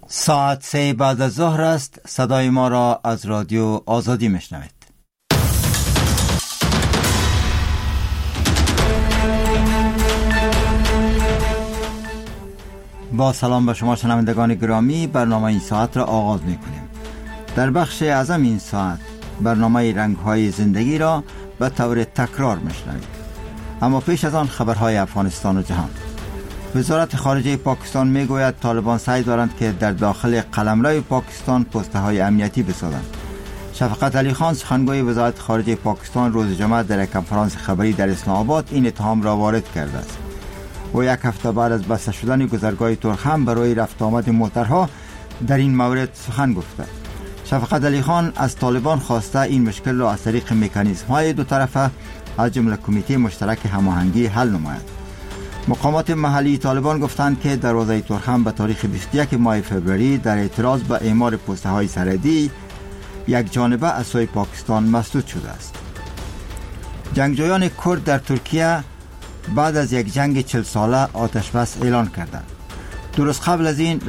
ساعت 3 بعد از ظهر است. صدای ما را از رادیو آزادی میشنوید. با سلام به شما شنوندگان گرامی، برنامه این ساعت را آغاز میکنیم. در بخش اعظم این ساعت برنامه رنگ‌های زندگی را به طور تکرار میشنوید. اما پیش از آن خبرهای افغانستان و جهان. وزارت خارجه پاکستان میگوید طالبان سعی دارند که در داخل قلمرو پاکستان پست‌های امنیتی بسازند. شفقت علی خان سخنگوی وزارت خارجه پاکستان روز جمعه در یک کنفرانس خبری در اسلام آباد این اتهام را وارد کرده است. و یک هفته بعد از بسته شدن گذرگاه ترخم برای رفت آمد موترها در این مورد سخن گفته. شفقت علی خان از طالبان خواسته این مشکل را از طریق مکانیزم‌های دو طرفه از جمله کمیته مشترک هماهنگی حل نماید. مقامات محلی طالبان گفتند که دروازه ترخم به تاریخ 21 ماه فوریه در اعتراض به اعمار پست‌های سرحدی یک جانبه از سوی پاکستان مسدود شده است. جنگجویان کرد در ترکیه بعد از یک جنگ 40 ساله آتش بس اعلان کردند. درست قبل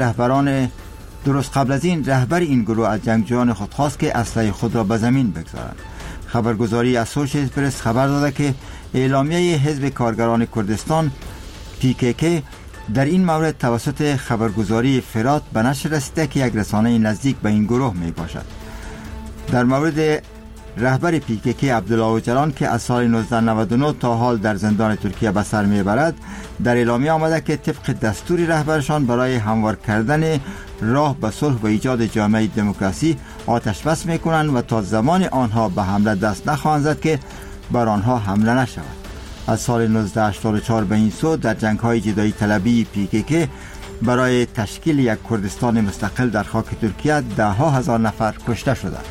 از این رهبر این گروه از جنگجویان خود خواست که اسلحه خود را به زمین بگذارند. خبرگزاری اسوشییتد پرس خبر داده که اعلامیه حزب کارگران کردستان PKK در این مورد توسط خبرگزاری فرات به نشر رسیده که یک رسانه نزدیک به این گروه می باشد. در مورد رهبر PKK عبدالله اوجلان که از سال 1999 تا حال در زندان ترکیه به سر میبرد، در اعلامیه آمده که طبق دستور رهبرشان برای هموار کردن راه به صلح و ایجاد جامعه دموکراسی آتش بس میکنند و تا زمان آنها به حمله دست نخواهند زد که بر آنها حمله نشود. از سال 1984 به این سو در جنگ‌های جدایی طلبی PKK برای تشکیل یک کردستان مستقل در خاک ترکیه ده‌ها هزار نفر کشته شدند.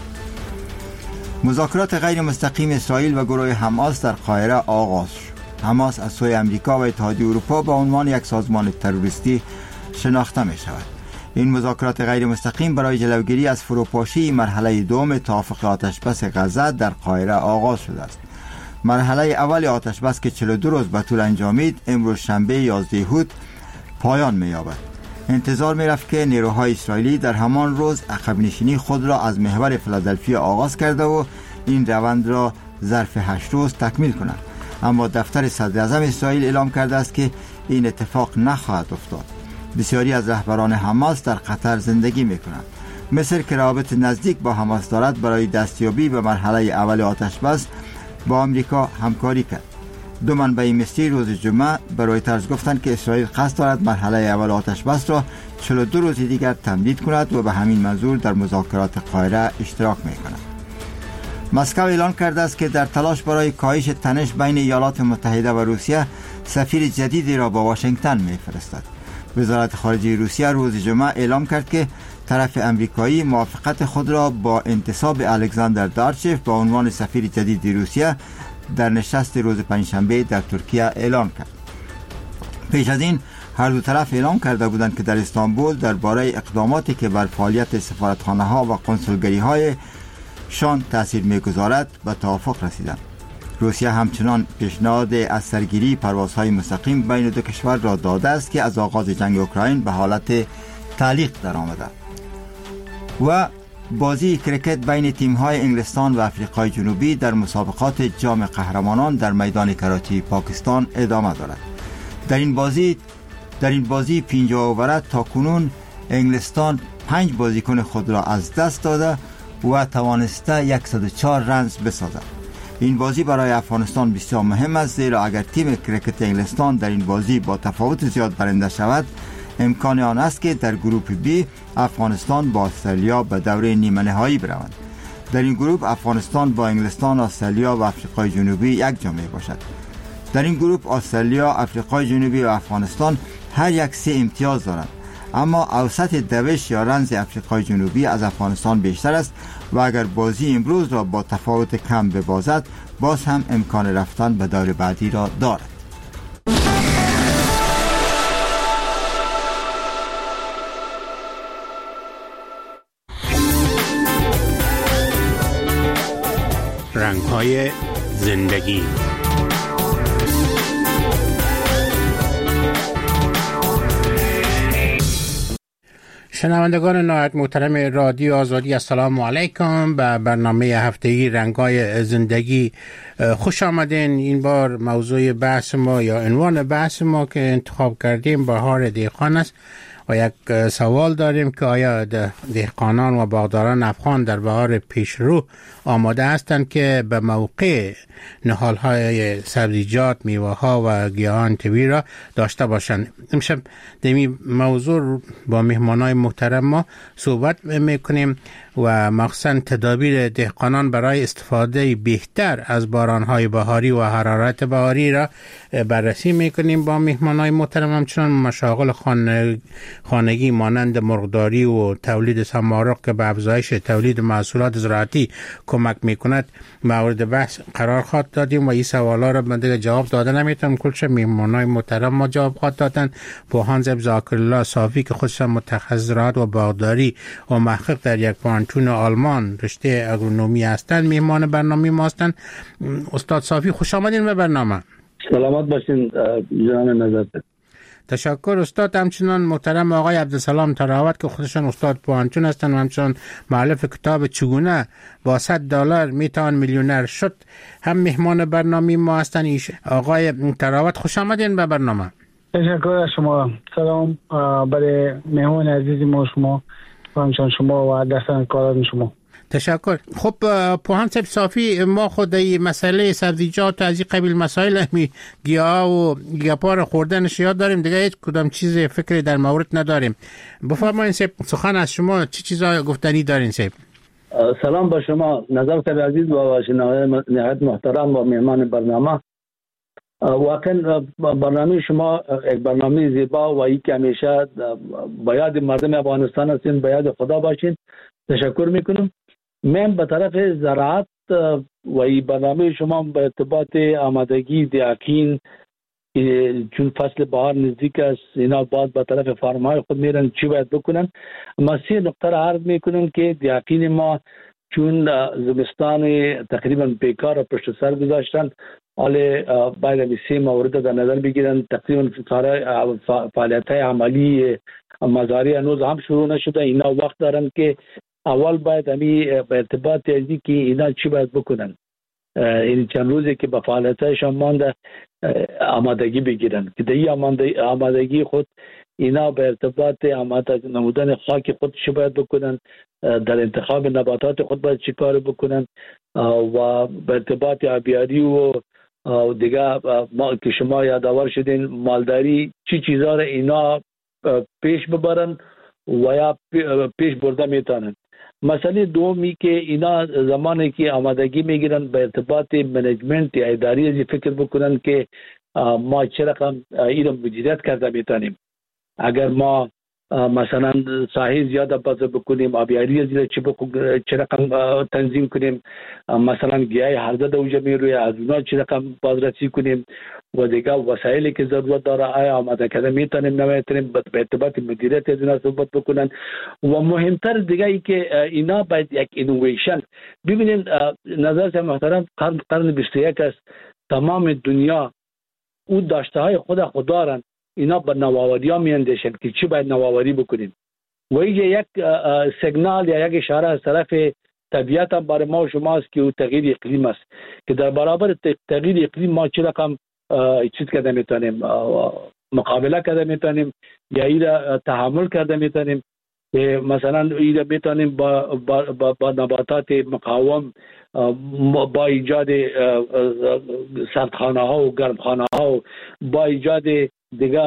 مذاکرات غیر مستقیم اسرائیل و گروه حماس در قاهره آغاز شد. حماس از سوی امریکا و اتحادیه اروپا به عنوان یک سازمان تروریستی شناخته می شود. این مذاکرات غیر مستقیم برای جلوگیری از فروپاشی مرحله دوم توافق آتشبس غزه در قاهره آغاز شده است. مرحله اول آتشبس که 42 روز به طول انجامید، امروز شنبه 11 اود پایان می یابد. انتظار می رفت که نیروهای اسرائیلی در همان روز عقب نشینی خود را از محور فیلادلفیا آغاز کرده و این روند را ظرف 8 روز تکمیل کنند. اما دفتر صدر اعظم اسرائیل اعلام کرده است که این اتفاق نخواهد افتاد. بسیاری از رهبران حماس در قطر زندگی می کنند. مصر که روابط نزدیک با حماس دارد برای دستیابی به مرحله اول آتشبس با آمریکا همکاری کرد. دو منبع مصری روز جمعه به رویترز گفتند که اسرائیل قصد دارد مرحله اول آتشبس را 42 روز دیگر تمدید کند و به همین منظور در مذاکرات قاهره اشتراک می‌کند. مسکو اعلان کرده است که در تلاش برای کاهش تنش بین ایالات متحده و روسیه سفیر جدیدی را با واشنگتن می‌فرستد. وزارت خارجه روسیه روز جمعه اعلام کرد که طرف امریکایی موافقت خود را با انتصاب الکساندر دارچف به عنوان سفیر جدید روسیه در نشست روز پنجشنبه در ترکیه اعلان کرد. پیش از این هر دو طرف اعلام کرده بودند که در استانبول درباره اقداماتی که بر فعالیت سفارتخانه‌ها و قنسولگری‌های شان تأثیر می‌گذارد به توافق رسیدند. روسیه همچنان پیشنهاد از سرگیری پروازهای مستقیم بین دو کشور را داده است که از آغاز جنگ اوکراین به حالت تعلیق درآمده. و بازی کرکت بین تیم‌های انگلستان و آفریقای جنوبی در مسابقات جام قهرمانان در میدان کراچی پاکستان ادامه دارد. در این بازی 50 اوور تاکنون انگلستان 5 بازیکن خود را از دست داده و توانسته 104 رنز بسازد. این بازی برای افغانستان بسیار مهم است، زیرا اگر تیم کرکت انگلستان در این بازی با تفاوت زیاد برنده شود، امکان آن است که در گروپ بی افغانستان با استرالیا به دوره نیمه نهایی بروند. در این گروپ افغانستان با انگلستان، استرالیا و آفریقای جنوبی یک جا می باشد. در این گروپ استرالیا، آفریقای جنوبی و افغانستان هر یک 3 امتیاز دارند، اما اوسط دوش یا رنز آفریقای جنوبی از افغانستان بیشتر است و اگر بازی امروز را با تفاوت کم ببازد، باز هم امکان رفتن به دور بعدی را دارد. رنگ‌های زندگی. شنوندگان نهایت محترم رادیو آزادی، السلام علیکم. به برنامه هفتگی رنگای زندگی خوش آمدین. این بار موضوع بحث ما یا عنوان بحث ما که انتخاب کردیم بهار دهقان است و یک سوال داریم که آیا دهقانان و باغداران افغان در بهار پیشرو آماده هستند که به موقع نهالهای سبزیجات، میوه ها و گیاهان طبیعی را داشته باشند. امشب در این موضوع با مهمانای محترم ما صحبت میکنیم و مخصوصا تدابیر دهقانان برای استفاده بهتر از بارانهای بهاری و حرارت بهاری را بررسی میکنیم با مهمانای محترم. همچنان مشاغل خانگی مانند مرغداری و تولید سمارق که به افزایش تولید محصولات زراعتی کمک میکند مورد بحث قرار خواهد دادیم و این سوالا را من دیگه جواب داده نمیتونم. کلش مهمانای محترم ما جواب خواهد دادن. بوهان زب ذاکرالله صافی که خودش متخصص زراعت و باغداری و محقق در یک پانتون آلمان رشته اگرونومی هستند مهمان برنامه ما هستند. استاد صافی خوش آمدین به برنامه. سلامت باشین جناب نظرت. تشکر استاد. همچنان محترم آقای عبدالسلام تراوت که خودشان استاد پوهنتون هستند و همچنان مؤلف کتاب چگونه با $100 میتوان میلیونر شد هم مهمان برنامه ما هستند. آقای تراوت خوش آمدین به برنامه. تشکر از شما. سلام برای مهمان عزیز ما شما و همچنان شما و دستان کاران شما. تشکر. خب پوهان صاحب صافی، ما خود این مسئله سبزیجات و از این قبیل مسائل گیاه و گیاهپار خوردنش یاد داریم دیگه، هیچ کدام چیز فکری در مورد نداریم. بفرمایید صاحب، سخن از شما چه چیزا گفتنی دارین صاحب؟ سلام با شما نظرت عزیز و شنوندگان نهایت محترم و مهمان برنامه. واقعا برنامه شما یک برنامه زیبا و ای که همیشه به یاد مردم افغانستان هستین، به یاد خدا باشین. تشکر میکنم. من به طرف زراعت و این برنامه شما به ارتباط آمادگی دهقان چون فصل بهار نزدیک است، اینا باید به طرف فارم‌های خود میرن چی باید بکنن. ما 3 نکته را عرض میکنم که دهقان ما چون زمستان تقریبا بیکار و پشت سر گذاشتن، حالا باید 3 مورد در نظر بگیرن. تقریبا فعالیت‌های عملی مزارع هنوز هم شروع نشده. اینا وقت دارن که اول باید همی به ارتباط ازی که اینا چی باید بکنن، این چند روزی که به فعالیتایشان مانده آمادگی بگیرن که در آمادگی خود اینا به ارتباط آماده نمودن خاک خود چی باید بکنن، در انتخاب نباتات خود باید چی کار بکنن و به ارتباط آبیاری و دیگه ما که شما یادآور شدین مالداری چی چیزا را اینا پیش ببرن و یا پیش برده میتونن. مسئله دومی که اینا زمانی که آمادگی میگیرن به ارتباط منیجمنت یا اداری ازی فکر بکنن که ما چه رقم اینا مدیریت کرده میتونیم. اگر ما مثلا ساحه زیاده بازه بکنیم، آبیاری ازی چه رقم تنظیم کنیم، مثلا گیاه هرزه دوجه میروی از اونا چه رقم بازرسی کنیم و دیگه وسایلی که ضرورت داره آیا آماده کرده میتونیم نمیتونیم به ارتباط مدیریت از اونا صحبت بکنن. و مهمتر دیگه ای که اینا باید یک اینویشن ببینین. نظر محترم قرن 21 است، تمام دنیا او داشته های خود دارن، اینا به نوآوری ها میاندیشن که چی باید نوآوری بکنیم و اینجا یک سیگنال یا یک اشاره از طرف طبیعت هم برای ما و شما است که او تغییر اقلیم است که در برابر تغییر اقلیم ما چی رقم چیز کرده میتونیم، مقابله کرده میتونیم یا ایره تحمل کرده میتونیم. مثلا ایره میتونیم با نباتات مقاوم، با ایجاد سردخانه ها و گرمخانه ها و با ایجاد دیگه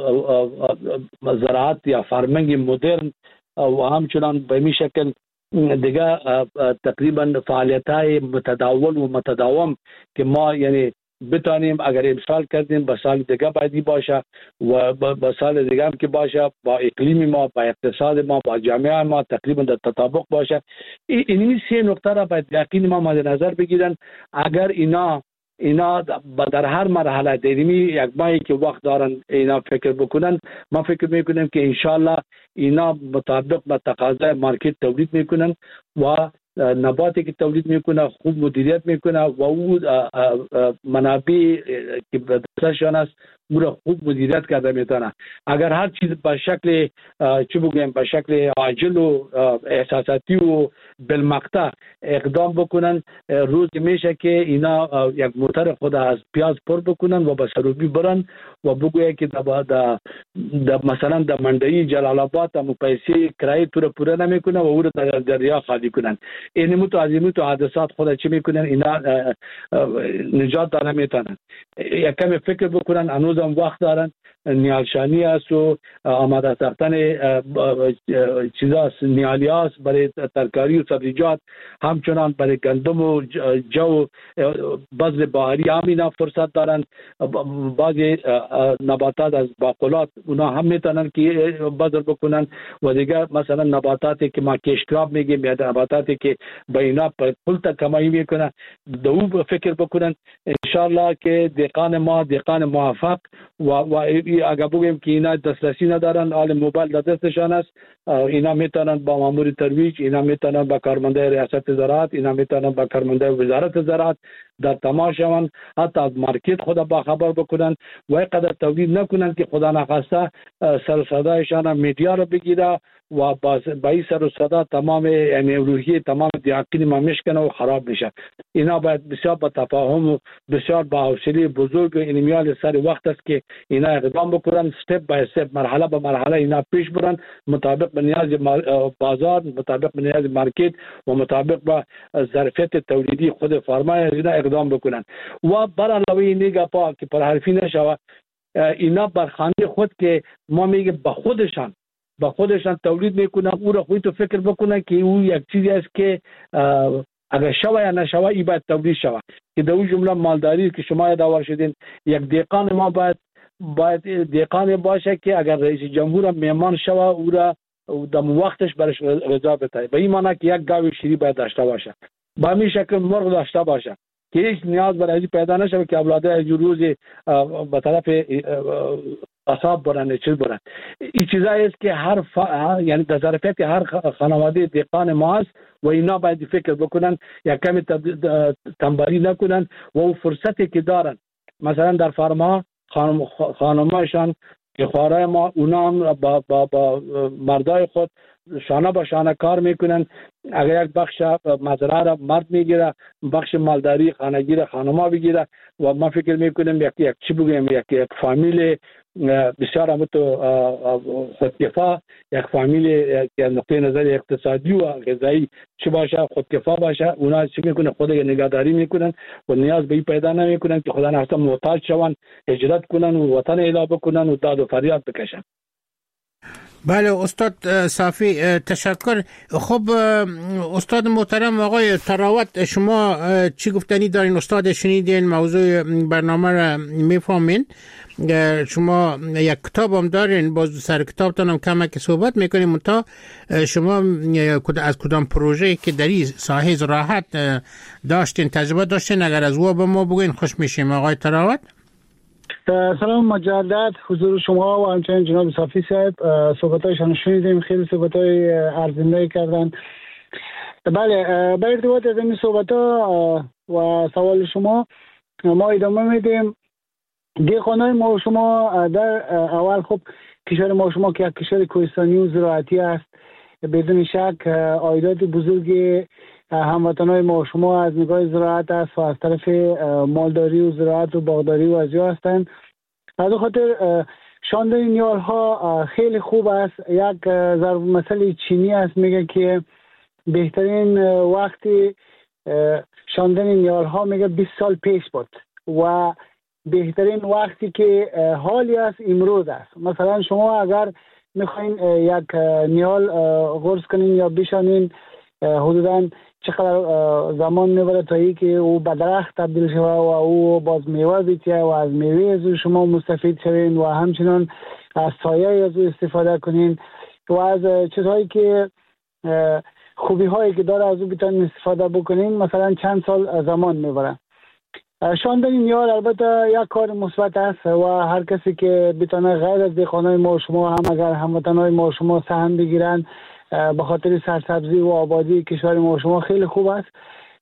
زراعت یا فارمینگ مدرن و همچنان به می شکل دیگه تقریبا فعالیت های متداول و متداوم که ما یعنی بتانیم اگر امسال کردیم به سال دیگه باید باشه و به سال دیگه هم که باشه با اقلیم ما، با اقتصاد ما، با جامعه ما تقریبا در تطابق باشه. این 3 نکته را باید یقین ما مد نظر بگیرن. اگر اینا در هر مرحله دیمی یک ماهی که وقت دارن اینا فکر بکنن، ما فکر میکنیم که انشالله اینا مطابق به تقاضای مارکت تولید میکنن و نباتی که تولید میکنه خوب مدیریت میکنه و او منابع که به دستشان است او را خوب مدیریت کرده میتونه. اگر هر چیز به شکل چی بگیم به شکل عاجل و احساساتی و بالمقطع اقدام بکنن، روز میشه که اینا یک موتر خود از پیاز پر بکنن و به سروبی برن و بگویه که مثلا در منډی جلال آباد هم پیسې کرایه تو پوره نمیکنه و او رو در دریا خالی کنن. این متعظیمی تو حادثات خود چی میکنن؟ اینا نجات داره میتونن. یک کمی فکر بکنن، هنوز هم وقت دارن. نیالشانی است و آماده ساختن چیزاست، نیالی هاست برای ترکاری و سبزیجات، همچنان برای گندم و جو بذر بهاری هم اینا فرصت دارن. بعضی نباتات از باقلات اونا هم میتونن که بذر بکنن و دیگر مثلا نباتاتی که ما کشکراب میگیم یا نباتاتی که به اینا پول تا کمایی میکنه دو فکر بکنن. انشالله که دهقان ما دهقان موفق و اگر بگیم که اینا دسترسی ندارن، حال موبایل در دستشان است، اینا میتونن با مامور ترویج، اینا میتونن با کارمنده ریاست زراعت، اینا میتونن با کارمنده وزارت زراعت در تماس شوند، حتی از مارکت خود با خبر بکنن و اینقدر تولید نکنن که خدا نخواسته سر و صدایشان میدیا رو بگیره و با این سر و صدا تمام یعنی روحیه تمام دیاقین ما میشکنه و خراب میشه. اینا باید بسیار با تفاهم و بسیار با حوصله بزرگ و انمیال سر وقت است که اینا اقدام بکنن، استپ بای استپ، مرحله به مرحله اینا پیش برن، مطابق به نیاز بازار، مطابق به نیاز مارکت و مطابق با ظرفیت تولیدی خود فارما اینا اقدام بکنن و بر علاوه اینگه پا که پر حرفی نشوه اینا بر خانه خود که ما میگه به خودشان تولید میکنن، او را خودتو فکر بکنن که او یک چیزی است که اگر شوه یا نشوه ای باید تولید شوه که در اون جمله مالداری که شما ادعا شدین. یک دهقان ما باید دهقان باشه که اگر رئیس جمهور مهمان شوه او را در وقتش برش غذا بده، به این معنی که یک گاوی شیری باید داشته باشه، به همین شکل مرغ داشته باشه که هیچ نیاز برای پیدا نشه که اولاده از روز به طرف قصاب برن چیز برن. این چیزایی است که یعنی در ظرفیت هر خانواده دهقان ما است و اینا باید فکر بکنن، یک کمی تنبلی نکنن و اون فرصتی که دارن مثلا در فارما خانمایشان که خواره ما اونا هم با مردای خود شانه با شانه کار میکنن. اگر یک بخش مزرعه را مرد میگیره، بخش مالداری خانگی را خانما بگیره و ما فکر میکنیم یک چی بگیم یک فامیل بسیار همتو خودکفا، یک فامیل یک نقطه نظر اقتصادی و غذایی چی باشه خودکفا باشه، اونا چی میکنن خود نگهداری میکنن و نیاز به این پیدا نمیکنن که خدا نخواسته محتاج شون، هجرت کنن و وطن اعلا بکنن و داد و فریاد بکشن. بله استاد صافی تشکر. خب استاد محترم آقای تراوت، شما چی گفتنی دارین؟ استاد شنیدین موضوع برنامه را میفهمین، شما یک کتاب هم دارین، باز سر کتابتان هم کمک صحبت میکنیم، منتها شما از کدام پروژه که در این ساحه زراعت داشتین تجربه داشتین اگر از او به ما بگوین خوش میشیم. آقای تراوت. سلام مجدد حضور شما و همچنین جناب صافی صاحب، صحبتایشان شنیدیم، خیلی صحبتای ارزنده کردن. بله به ارتباط از این صحبت‌ها و سوال شما ما ادامه میدیم. دهقانای ما شما در اول خب کشور ما شما که یک کشور کوهستانی و زراعتی است، بدون شک عایدات بزرگی هموطنای ما شما از نگاه زراعت است و از طرف مالداری و زراعت و باغداری و ازیا هستند. از خاطر شاندن نیال ها خیلی خوب است. یک ضرب مثل چینی است میگه که بهترین وقتی شاندن نیال ها میگه 20 سال پیش بود و بهترین وقتی که حالی است امروز است. مثلا شما اگر میخواین یک نیال غرس کنین یا بشانین حدوداً چقدر زمان میبره تا ای که او به درخت تبدیل شود و او باز میوه بیتیه و از میوه از او شما مستفید شوین و همچنان از سایه از او استفاده کنین و از چیزهایی که خوبی هایی که داره از او بیتون استفاده بکنین مثلا چند سال زمان میبره. شاندن نیال البته یک کار مثبت است و هر کسی که بتونه غیر از دهقانای ما شما هم اگر هموطنای ما شما سهم بگیرن به خاطر سرسبزی و آبادی کشور ما شما خیلی خوب است،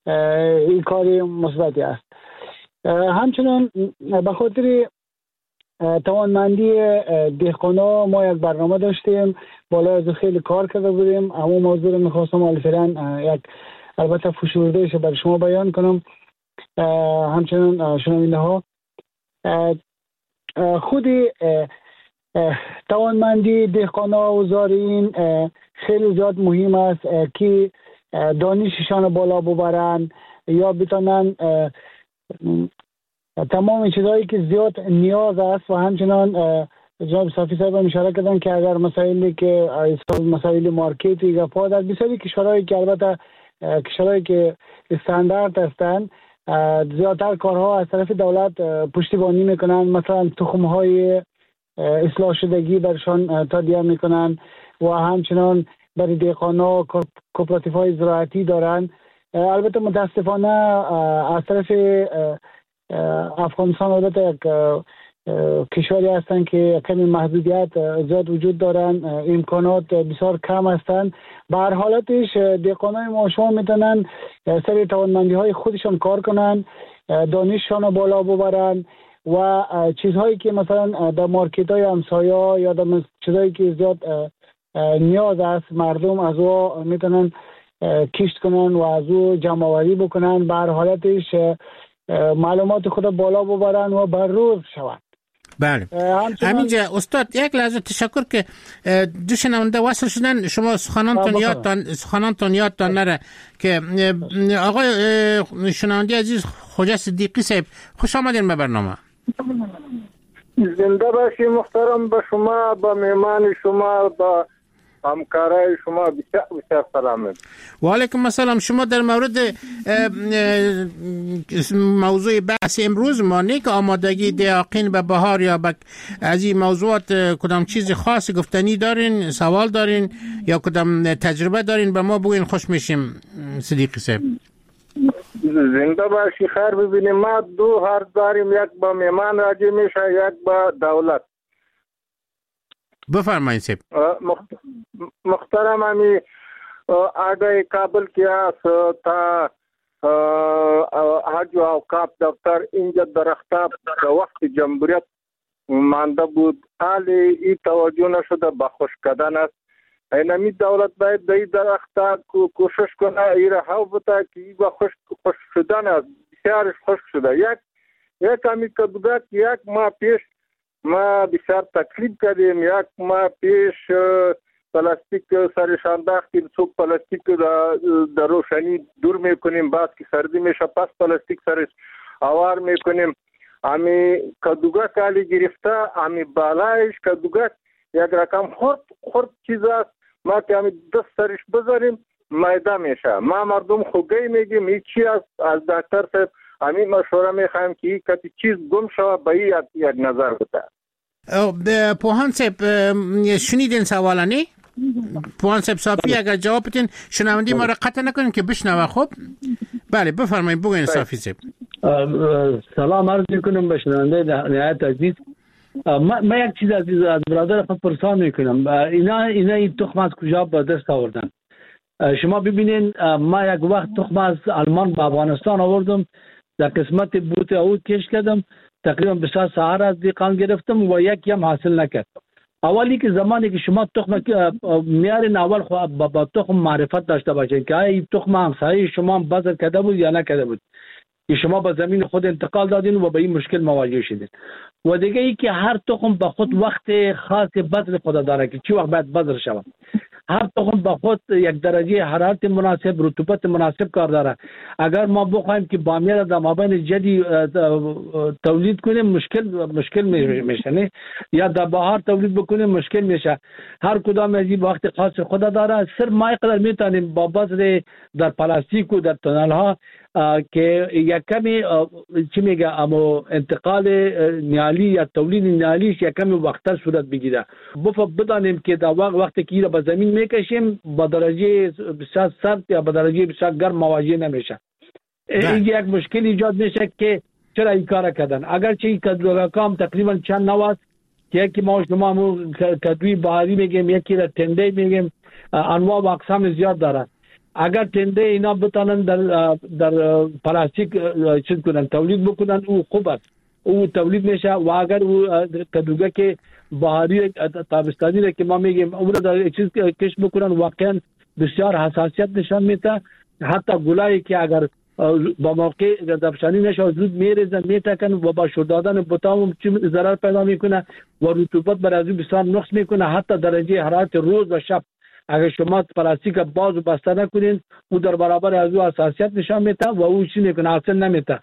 این کاری مثبتی است. همچنان به خاطر توانمندی دهقانا ما یک برنامه داشتیم، بالا از خیلی کار کرده بودیم. همون موضوع رو میخواستم فعلا یک البته فشردهش برای شما بیان کنم. همچنین شنونده ها خودی توانمندی دهقانا و زارعین خیلی زیاد مهم است که دانششان بالا ببرن یا بتونن تمام چیزهایی که زیاد نیاز است. و همچنان جناب صافی صاحب اشاره کردن که اگر مسائلی که مسائل مارکتی یا پا در بسیاری کشورهایی که البته کشورهایی که استاندارد هستند زیادتر کارها از طرف دولت پشتیبانی میکنن، مثلا تخم‌های اصلاح شدگی برشان تادیه میکنن و همچنان برای دهقانا کوپراتیف‌های زراعتی دارن. البته متاسفانه از طرف افغانستان البته یک کشوری هستن که کمی محدودیت زیاد وجود دارن، امکانات بسیار کم هستن. به هر حالتش دهقانای ما شما میتونن سر توانمندی های خودشان کار کنن، دانششان بالا ببرن و چیزهایی که مثلا در مارکت های همسایه یا در چیزهایی که زیاد نیاز است مردم از او میتونن کشت کنن و از او جمع آوری بکنن. به هر حالتش معلومات خود بالا ببرن و بر روز شوند. بله همینجا استاد یک لحظه تشکر که دو شنونده وصل شدن. شما سخنانتان یادتان نره که آقای شنونده عزیز خواجه صدیقی صاحب خوش آمدین به برنامه. زنده باشی محترم، به شما، به مهمان شما، به همکارای شما بسیار سلام. و علیکم السلام. شما در مورد موضوع بحث امروز ما که آمادگی دهقان به بهار یا از این موضوعات کدام چیز خاص گفتنی دارین، سوال دارین یا کدام تجربه دارین به ما بگوین، خوش میشیم. صدیقی صاحب زنده باشی. خیر ببینیم، ما دو حرف داریم، یک با مهمان راجع میشه، یک با دولت. بفرمایید صاحب. محترم امی آگاهی کابل کیا تا حج و اوقاف دفتر اینجا درختاب وقت جمهوریت مانده بود، حالی ای توجه نشده به خشک کردن است. اینمی دولت باید در درخت کوشش کنه ای را حو بده که ای با خشک شدن است، بسیارش خشک شده. یک همی کدوگت یک ماه پیش ما بسیار تکلیف کردیم، یک ماه پیش پلاستیک سرشان داختیم، صبح پلاستیک در روشنی دور میکنیم، بعد که سردی میشه پس پلاستیک سرش آوار میکنیم. همی کدوگه کالی گرفته، همی بالایش کدوگه یک رقم خورد چیز است، ما که همی دست سرش بذاریم میده میشه. ما مردم خوگی میگیم این چی است، از دکتر صاحب همی مشوره میخوایم که این کتی چیز گم شود به این یک نظر بده. پوهان صاحب شنیدین سوالانی؟ پوهان صاحب صافی اگر جواب بدین شنوندی ما را قطع نکنین که بشنوه. خب بله بفرمایید بگوین صافی صاحب. سلام عرض میکنم به شنونده نهایت عزیز. ما یک چیز عزیز از برادر خود پرسان میکنم، اینا این تخم از کجا به دست آوردن؟ شما ببینین ما یک وقت تخم از آلمان به افغانستان آوردم، در قسمت بوت او کش کردم، تقریبا 20 ساعت از دیقان گرفتم و یکی هم حاصل نکرد. اولی که زمانی که شما تخم میارین اول با تخم معرفت داشته باشید که این تخم همسایه شما بذر کرده بود یا نکرده بود، که شما به زمین خود انتقال دادین و به این مشکل مواجه شدید. و دیگه ای که هر تخم به خود وقت خاص بذر خود داره که چی وقت باید بذر شود. هر تخم به خود یک درجه حرارت مناسب، رطوبت مناسب کار داره. اگر ما بخوایم که بامیه را در مابین جدی تولید کنیم مشکل میشه، نه یا در بهار تولید بکنیم مشکل میشه. هر کدام از این وقت خاص خود داره. صرف ما قدر میتونیم با بذر در پلاستیک و در تونل ها که یک کمی چی میگه اما انتقال نیالی یا تولید نیالیش یک کمی وقتتر صورت بگیره. بدانیم که در وقتی که ایره به زمین میکشیم با درجه بسیار سرد یا با درجه بسیار گرم مواجه نمیشه. این یک مشکل ایجاد میشه که چرا این کار کردن. اگرچه این کدوگاکام تقریبا چند نوع است که یکی ما شما کدوی بهاری میگیم، یکی را تنده میگیم، انواع و اقسام زیاد دارن. اگر تنده اینا بتانن در پلاستیک چیز کنن تولید بکنن او خوب است. او تولید میشه و اگر او کدوگک بهاری تابستانی که ما میگیم اون در چیز کش بکنن واقعا بسیار حساسیت نشان میده. حتی گلایی که اگر با موقع درفشانی نشه زود میریزن میتکن و با شور دادن بوتام ضرر پیدا میکنه و رطوبت برای بسیار نقص میکنه. حتی درجه حرارت روز و شب اگر شما پلاستیک باز و بسته نکنین او در برابر از او حساسیت نشان میده و او چی میکنه حاصل نمیده.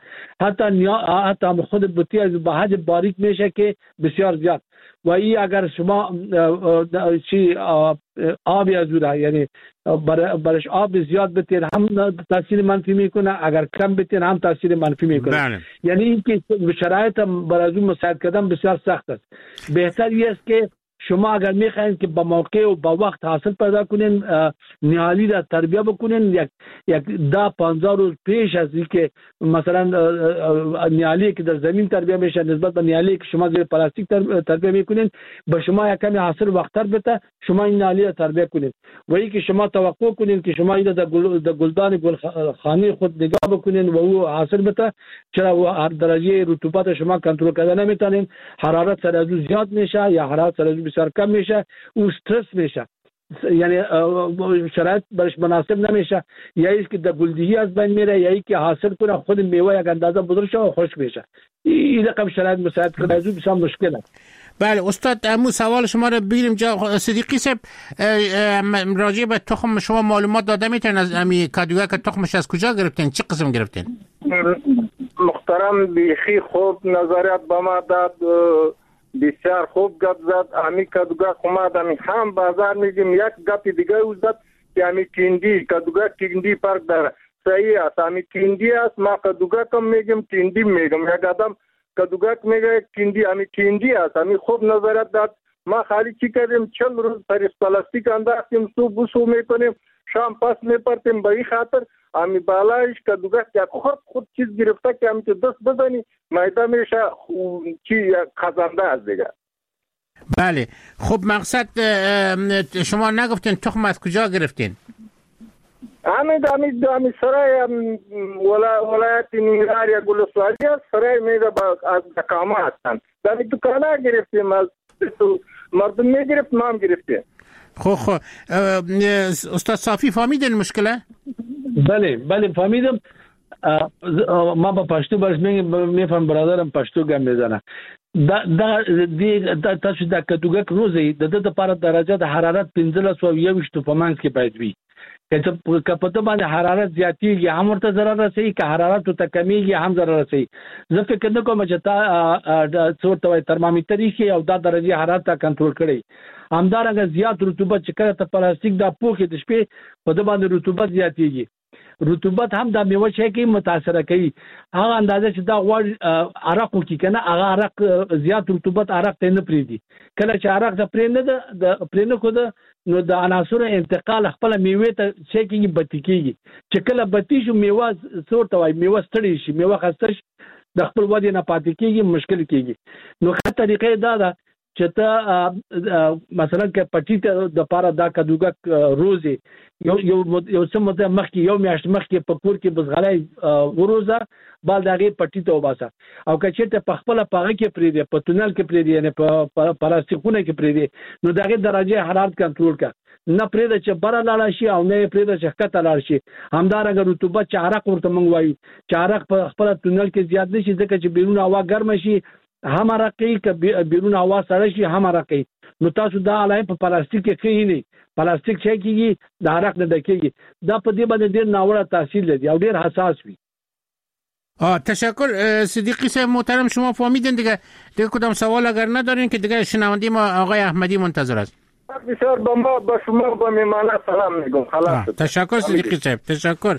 حتی خود بوتی از به حد باریک میشه که بسیار زیاد و این اگر شما چی آبی از او یعنی برش آب زیاد بتین هم تاثیر منفی میکنه، اگر کم بتین هم تاثیر منفی میکنه. یعنی اینکه شرایط برای اون مساعد کردن بسیار سخت است. بهتر است که شما اگر میخواین که با موقع و با وقت حاصل پیدا کنین نهالی را تربیه بکنین یک 10-15 روز پیش از اینکه مثلا نهالی که در زمین تربیه میشه نسبت به نهالی که شما زیر پلاستیک تربیه میکنین به شما یک کمی حاصل وقتتر بده شما این نهالی را تربیه کنین و اینکه شما توقع کنین که شما این در گلدان گلخانه خود نگاه بکنین و او حاصل بده، چرا درجه رطوبت شما کنترل کردن نمیتونین، حرارت سر از زیاد میشه یا حرارت سر از بسیار کم میشه، او استرس میشه، یعنی شرایط برش مناسب نمیشه، یا ایست که در گلدهی از بین میره یا ای که حاصل کنه خود میوه یک اندازه بزرگ شه و خوش میشه. این رقم شرایط مساعد کنه از او بسیار مشکل است. بله استاد امو سوال شما رو بگیریم. صدیقی صاحب راجع به تخم شما معلومات داده میتونین از امی کادوگا که تخمش از کجا گرفتین، چه قسم گرفتین؟ محترم بیخی خوب نظریات با ما داد، بسیار خوب گپ زد. امی کادوگا خماد امی هم بازار میگیم یک گپ دیگه او زد که امی کندی کادوگا کندی فرق داره. صحیح است، امی کندی است، ما کادوگا کم میگیم کندی میگم. یک آدم کادوگا میگه کندی، امی کندی است. امی خوب نظریات داد. ما خالی چی کردیم 40 روز پریس پلاستیک انداختیم، صبح بسو میکنیم شام پس میپرتیم به این خاطر امی بالایش کادوگا که خود چیز گرفته که امی که دست بزنی میده میشه چی خزنده از دیگه. بله خب مقصد شما نگفتین تخم از کجا گرفتین؟ امی سرای ولایت نیمرار یا گلسواری است، سرای میده از دکامه هستن دامی دکانه گرفتیم، از مردم میگرفت ما هم گرفتیم. خب استاد صافی فهمیدین مشکله؟ بله فهمیدم. ما با پشتو برش میفهم برادرم پشتو گم میزنه. دا تاسو دا کدوګک روزي د لپاره درجه د حرارت 1521 په منځ کې باید وي. که په دې باندې حرارت زیاتیږي هم ورته ضرر رسي، که حرارت ته کمیږي هم ضرر رسي. زه فکر نه کوم چې تا څورته ترمامیتر یې او دا درجه حرارت کنټرول کړي. همدارنګه زیات رطوبت چې کړه ته پلاستیک دا پوخې د شپې په دې باندې رطوبت زیاتیږي. رطوبت هم د میوه شي کې متاثر کوي. هغه اندازه چې دا غوړ عرق کې کنه هغه عرق زیات رطوبت عرق ته نه پریدي. کله چې عرق د پرینه کو ده نو د عناصر انتقال خپل میوه ته شي کې بتی کیږي. چې کله بتی شو میوه څورته وای میوه ستړي شي، میوه خسته شي، د خپل ودی نه پاتې کیږي، مشکل کیږي. نو ښه طریقې دا ده چې ته مثلا که پټی ته د پاره دا کدوګک روزي یو سمته مخکې یو میاشت مخکې په کور کې بزغلای وروزه بل دغه پټی ته وباسه، او که چیرته په خپل پاغه کې پریدي په تونل کې پریدي یعنی په پلاستیکونه کې پریدي نو دغه درجه حرارت کنټرول کا نه پریده چې بره لاړ شي او نه پریده چې ښکته لاړ شي. همدارنګه رطوبت چې عرق ورته مونږ وایو چې عرق په خپل تونل کې زیات نشي ځکه چې بیرون هوا ګرم شي هم عرقي که بیرون هوا سړه شي هم عرقي. نو تاسو دا علای په پلاستیک کې خېنی پلاستیک چې کیږي د عرق نه دکېږي دا په دې باندې ډېر ناوړه تاثیر لري او ډېر حساس وي. تشکر صدیقی صاحب محترم، شما فهمیدین دیگه کدام سوال اگر ندارین که دیگه شنونده ما آقای احمدی منتظر است. بسیار با شما با میمانه سلام میگم. خلاص تشکر صدیقی صاحب، تشکر.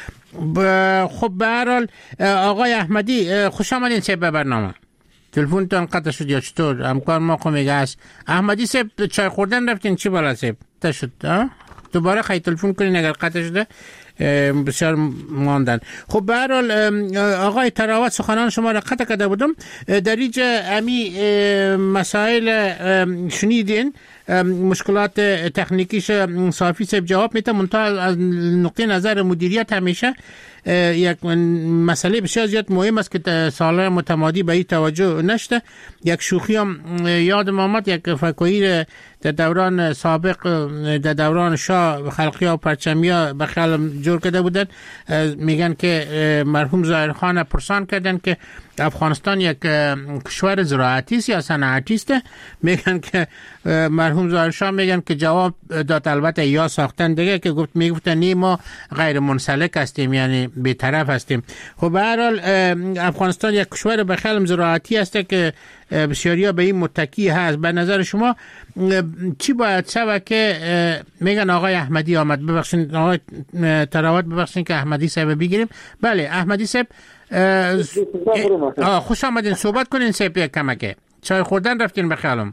خب به هر حال آقای احمدی خوش آمدین صاحب به برنامه. تلفنتون قطع شد یا چطور؟ همکار ما میگه است احمدی صاحب چای خوردن رفتین چی بالا صاحب تا شد؟ دوباره خیلی تلفن کنین اگر قطع شده بسیار ماندن. خب به هر حال آقای تراوت سخنان شما را قطع کرده بودم در اینجا امی مسائل شنیدین مشکلات تکنیکیش صافی صاحب جواب میده، منتها از نقطه نظر مدیریت همیشه یک مسئله بسیار زیاد مهم است که سالهای متمادی به این توجه نشده. یک شوخی هم یادم آمد، یک فکویر در دوران سابق، در دوران شاه خلقی و پرچمیا به خیال جور کرده بودن، میگن که مرحوم ظاهرخان پرسان کردن که افغانستان یک کشور زراعتی است یا صنعتی است. میگن که مرحوم ظاهرشاه میگن که جواب داد البته یا ساختن دیگه که میگفتن نی ما غیر منسلک هستیم، یعنی بی‌طرف هستیم. خب به هر حال افغانستان یک کشور به خیال زراعتی است که بسیاریا به این متکی هست. به نظر شما چی باید شود که میگن آقای احمدی آمد، ببخشید آقای تراوت، ببخشید که احمدی صاحب بگیریم. بله احمدی صاحب خوش آمدین، صحبت کنین صاحب یک کمکه. چای خوردن رفتین به خیالم؟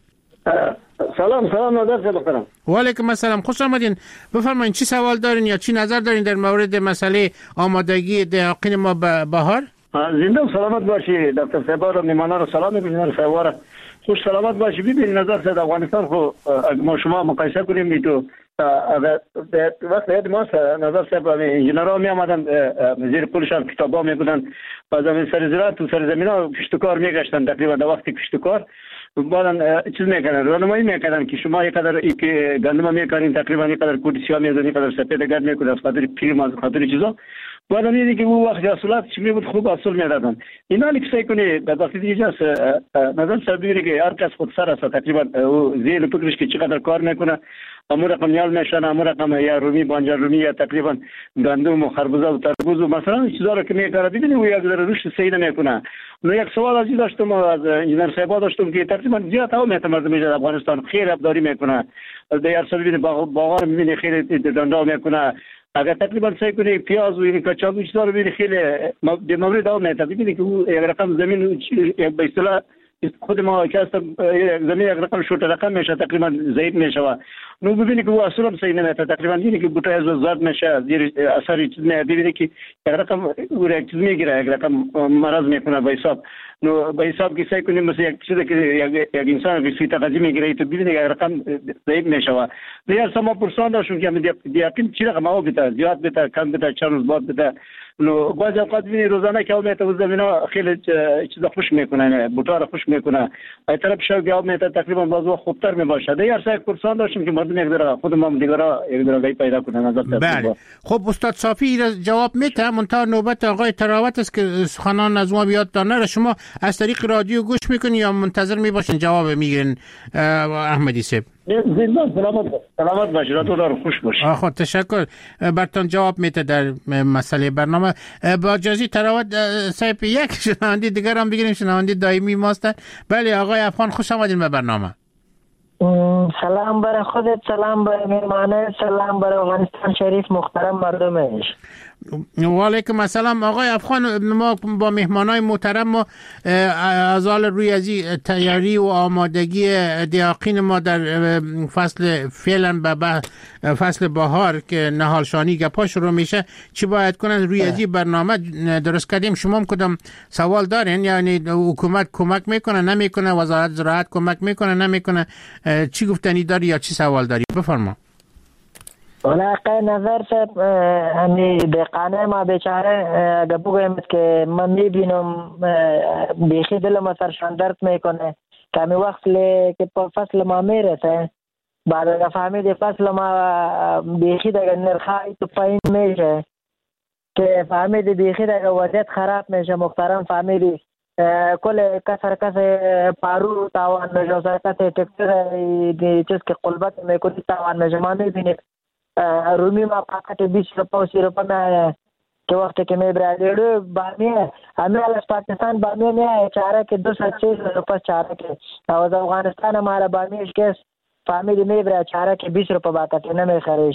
سلام نظر صاحب بخیرم. و علیکم السلام، خوش آمدین. بفرمایید چی سوال دارین یا چی نظر دارین در مورد مسئله آمادگی دهقان ما به بهار؟ زنده و سلامت باشی دکتر صاحب و میمانا رو سلام می‌کنیم. صاحب خوش سلامت باشی. ببین نظر صاحب افغانستان خو ما شما مقایسه کنیم تو وقت ما نظر صاحب انجینرها می آمدن زیر پولشان کتابا میگفتن بعد از سر زراعت و سر زمینا کشتکار میگشتن تقریبا در وقت کشتکار بعدن چیز میکنن راهنمایی میکنن که شما یک قدر که گندم میکارین تقریبا یک قدر کودسیا میزنید یک قدر سپید گرد میکنید از خاطر پیر از خاطر چیزا. بعد میگه که او وقت اصولات چی بود خوب اصول میدادن اینا لیکسای کنی در وقتی دیگه نظر صاحب میگه که هر کس خود سر است تقریبا او زیر فکرش که چقدر کار میکنه امور رقم نیال میشن امور رقم یا رومی بانجر رومی یا تقریبا گندم و خربزه و تربوز و مثلا چیزا رو که میکاره ببینید او یک ذره رشد صحیح نمیکنه. من یک سوال از داشتم از انجینر صاحب داشتم که تقریبا زیاد ها میتمرد میشه افغانستان خیر ابداری میکنه در سال ببینید باغار میبینید خیر دندا میکنه. اگر تقریبا سعی کنی پیاز و کچالو چیزا رو ببینید خیلی به مورد داو میاد ببینید که یک رقم زمین به اصطلاح خود ما که زمین یک رقم شورت رقم میشه تقریبا ضعیف میشه. نو ببینید که او اصلا صحیح نمیاد تقریبا دیدی که بوته از زرد میشه زیر اثر چیز نه ببینید که یک رقم او چیز میگیره یک رقم مرض میکنه به حساب. نو به حساب که سعی کنیم مثل یک چیزی که یک انسان که سوی تغذیه میگیره تو ببینید یک رقم ضعیف میشه. دیگر سما پرسان داشتم که دیگه چی رقم او بده زیاد بده کم بده چند روز بعد بده. نو بعضی اوقات ببینید روزانه که میاد تو زمینا خیلی چیزا خوش میکنه بوتا رو خوش میکنه ای طرف شو جواب میاد تقریبا باز خوبتر میباشه. دیگر سعی پرسان داشتم که مردم یک ذره خود ما دیگرا یک ذره پیدا کنن نظر. بله خب استاد صافی جواب میده، منتها نوبت آقای تراوت است که سخنان از ما بیاد تا نره. شما از طریق رادیو گوش میکنین یا منتظر میباشین جواب میگیرین احمدی صاحب؟ سلامت باشید تو دار خوش باشید. خب تشکر برتون جواب میده در مسئله برنامه. با اجازه تراوت صاحب یک شنونده دیگر هم بگیریم، شنونده دائمی ماست. بله آقای افغان خوش آمدین به برنامه. سلام برای خودت، سلام برای مهمانه، سلام برای افغانستان شریف محترم مردمش. و علیکم السلام آقای افغان. ما با مهمانای محترم ما از حال روی از تیاری و آمادگی دهقان ما در فصل فعلا به فصل بهار که نهالشانی گپا شروع میشه چی باید کنن روی از برنامه درست کردیم. شما هم کدام سوال دارین؟ یعنی حکومت کمک میکنه نمیکنه، وزارت زراعت کمک میکنه نمیکنه، چی گفتنی داری یا چی سوال داری؟ بفرما. علاقه نظر صاحب همی دقانه ما بیچاره اگه بگویم که من میبینم بیخی دل ما سرشان درد میکنه که همی وقت که فصل ما میرسه بعد اگه فهمید فصل ما بیخی دیگه نرخای تو پایین میشه که فهمید بیخی دیگه وضعیت خراب میشه محترم فهمیدی کل کسر پارو تاوان میشه سر کس تکتر چیز که قلبت میکنی تاوان میشه. ما میبینید رومی ما پاکت 20 روپا و 30 روپا میآید که وقتی که میبره بامیه همه از پاکستان بامیه میآید چاره که 200 روپا چاره که از افغانستان همارا بامیش که فهمیدی میبره چاره که 20 روپا باکت نمیخریش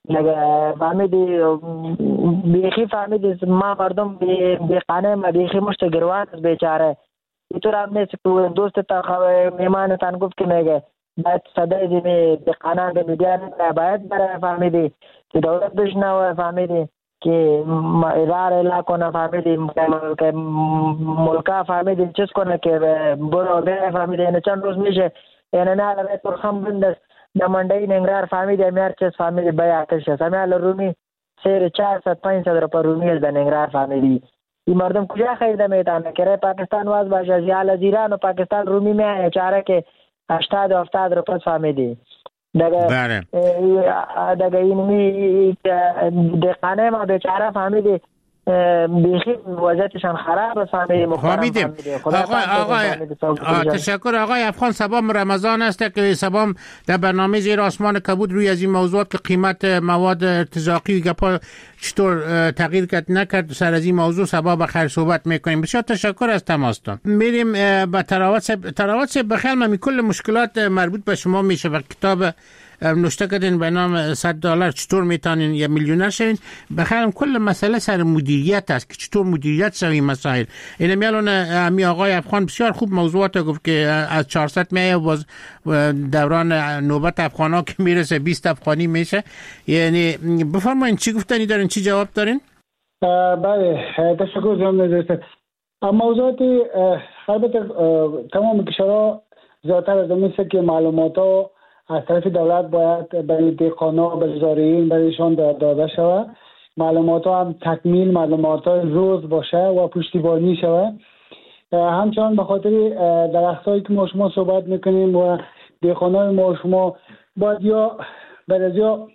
فهمیدی بیخی فهمیدی ما مردم بیقانه ما بیخی مشت گروان بیچاره اینطور هم نیست که دوست تا میمانتان گفت که میگه باید صدای دیمی دقانان به میدیان باید برای فهمیدی که دولت بشنوه فهمیدی که اداره اله کنه فهمیدی که ملکه فهمیدی چیز کنه که برو بره فهمیدی یعنی چند روز میشه یعنی نه لگه ترخم بندست نمانده ننگرهار فهمیده میار چیز فهمیده بای آتش است. همیال رومی سیر 400-500 روپا رومی از ننگرهار فهمیدی. این مردم کجا خریده میتونه که پاکستان واز باشه از ایران و پاکستان رومی میانه چاره که 80-70 روپا فهمیدی. بله دگه این دقانه ما بیچاره فهمیدی بیخی وضعیتشان خراب است. فهمیدیم. آقای تشکر آقای افغان. سبام رمضان است که سبام در برنامه زیر آسمان کبود روی از این موضوعات که قیمت مواد ارتزاقی و گپا چطور تغییر کرد نکرد سر از این موضوع سبا بخیر صحبت میکنیم. بسیار تشکر از تماستان. میریم به تراوت بخیر. من کل مشکلات مربوط به شما میشه و کتاب نوشته کردین به نام $100 چطور میتونین یه میلیونر شوین. بخیرم کل مسئله سر مدیریت است که چطور مدیریت شوی مسائل. این میالون امی آقای افغان بسیار خوب موضوعات گفت که از 400 میایه باز دوران نوبت افغانا که میرسه 20 افغانی میشه. یعنی بفرمایین چی گفتنی دارین، چی جواب دارین؟ بله تشکر جناب نظر. موضوعات البته تمام کشورها زیادتر از این است که معلومات از طرف دولت باید برای دهقانا و زارعین برایشان داده شود. معلومات هم تکمیل معلومات روز باشه و پشتیبانی شود. همچنان به خاطر درختایی که ما شما صحبت میکنیم و دهقانای ما شما باید یا برازیا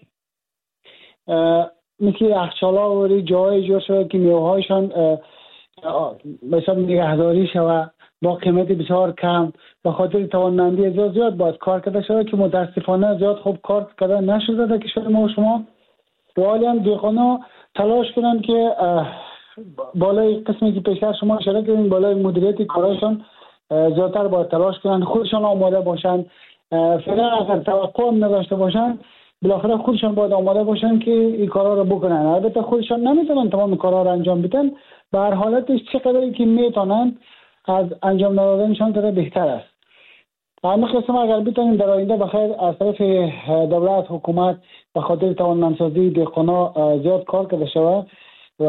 مثل یخچالا و جای جور شود که میوهایشان مثلا نگهداری شود با قیمت بسیار کم. به خاطر توانمندی زیاد باید کار کرده شده که متاسفانه زیاد خوب کار کرده نشده در کشور ما و شما. و حالی هم دهقانا تلاش کنند که بالای قسمی که پیشتر شما اشاره کردین بالای مدیریت کارشان زیادتر باید تلاش کنند، خودشان آماده باشند. فعلا اگر توقع هم نداشته باشند بالاخره خودشان باید آماده باشند که این کارا رو بکنن. البته خودشان نمیتونن تمام کارا رو انجام بدن، به هر حالتش چقدری که میتونن از انجام ندادنشان کرده بهتر است. همه قسم اگر بتونیم در آینده بخیر از طرف دولت حکومت به خاطر توانمندسازی دهقانا زیاد کار کرده شود و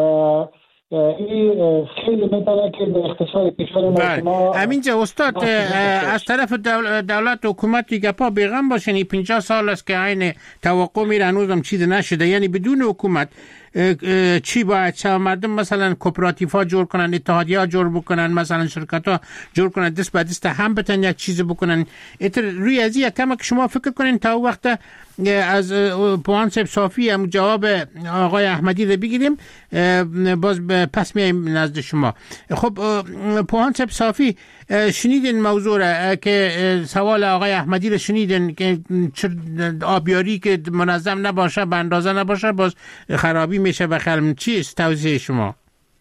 این خیلی میتونه که به اقتصاد کشور ما همینجا استاد از طرف دولت حکومت گپا بیغم باشین. 50 سال است که عین توقع میره هنوزم چیز نشده. یعنی بدون حکومت چی باید شد؟ مردم مثلا کوپراتیف ها جور کنن، اتحادیه ها جور بکنن، مثلا شرکت ها جور کنن، دست به دست هم بتن یک چیز بکنن. روی از این کم که شما فکر کنین تا وقت از پوان صاحب صافی هم جواب آقای احمدی رو بگیریم باز پس میایم نزد شما. خب پوان صاحب صافی شنیدین موضوع را که سوال آقای احمدی رو شنیدین که آبیاری که منظم نباشه به اندازه نباشه باز خرابی میشه بخیر. چی است توضیح شما؟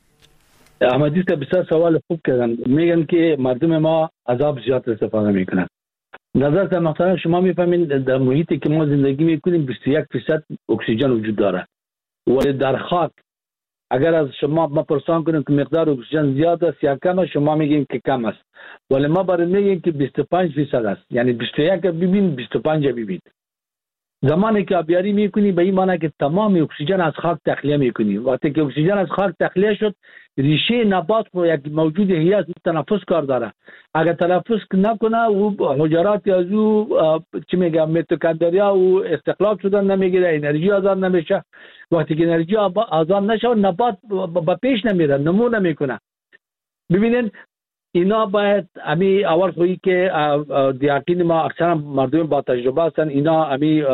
احمدی که بسیار سوال خوب کردن. میگن که مردم ما از آب زیاد استفاده میکنن. نظر محترم شما میفهمین در محیطی که ما زندگی میکنیم 21% اکسیژن وجود داره. ولی در خاک اگر از شما ما پرسان کنیم که مقدار اکسیژن زیاد است یا کم است شما میگین که کم است. ولی ما برای میگیم که 25% است. یعنی 21 ببین 25 ببین. زمانی که آبیاری میکنی به این معنی که تمام اکسیژن از خاک تخلیه میکنی. وقتی که اکسیژن از خاک تخلیه شد ریشه نبات رو یک موجود حیاتی است تنفس کار داره. اگر تنفس نکنه او حجرات از او چی میگم میتوکندریا و استخلاص شدن نمیگیره، انرژی آزاد نمیشه. وقتی که انرژی آزاد نشه نبات به پیش نمیره، نمو نمیکنه. ببینید اینا باید امی اول خویی که دیاقین ما اکثر مردم با تجربه هستن اینا امی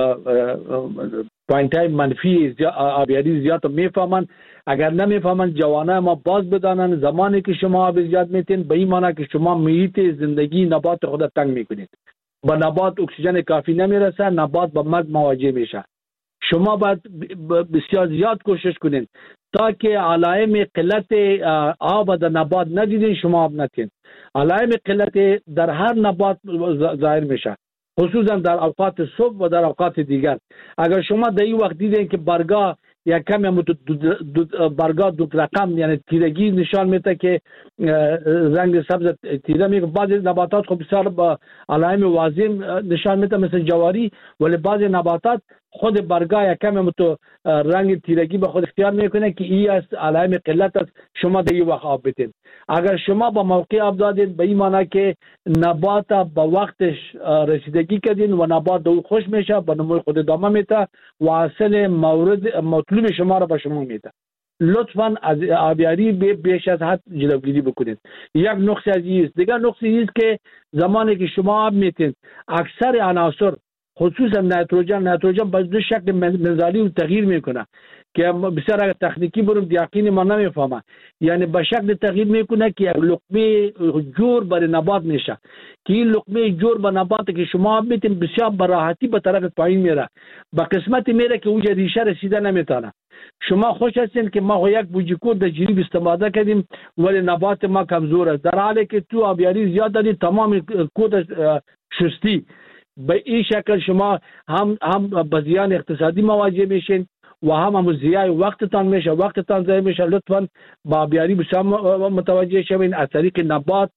پوینت های منفی آبیاری زیاد میفهمن. اگر نمیفهمن جوانای ما باز بدانن زمانی که شما آب زیاد میتین به این معنی که شما محیط زندگی نبات خود تنگ میکنید. با نبات اکسیژن کافی نمیرسه، نبات با مرگ مواجه میشه. شما باید بسیار زیاد کوشش کنید تا که علائم قلت آب در نبات ندیدین شما آب نتین. علائم قلت در هر نبات ظاهر میشه، خصوصا در اوقات صبح و در اوقات دیگر. اگر شما در این وقت دیدین که برگا یا کمی برگا دو رقم یعنی تیرگی نشان میده که رنگ سبز تیره میگه. بعضی نباتات خب بسیار با علائم واضح نشان میده مثل جواری، ولی بعضی نباتات خود برگاه کم تو رنگ تیرگی به خود اختیار میکنه که این است علائم قلت است، شما در این وقت آب بدید. اگر شما با موقع آب دادید به این معنی که نبات به وقتش رسیدگی کردین و نبات دو خوش میشه، به نموی خود ادامه میده و حاصل مطلوب شما را به شما میده. لطفاً از آبیاری بیش از حد جلوگیری بکنید. یک نقطه از این است. دیگر نقطه این است که زمانی که شما آب میتین اکثر عناصر خصوصا نیتروژن به دو شکل منزلی و تغییر میکنه که بسیار اگر تکنیکی برم دیقین ما نمیفهمه. یعنی به شکل تغییر میکنه که یک لقمه جور بر نبات میشه که این لقمه جور به نبات که شما میتین بسیار براحتی به طرف پایین میره، به قسمت میره که اوجه ریشه رسیده نمیتونه. شما خوش هستین که ما یک بوجیکور در جریب استفاده کردیم ولی نبات ما کمزور است، در حالی که تو آبیاری زیاد دارید تمام کود شستی. به این شکل شما هم به زیان اقتصادی مواجه میشین و هم زیای وقتتان میشه، وقتتان ضایع میشه. لطفاً با آبیاری بسیار متوجه شوین، از طریق نبات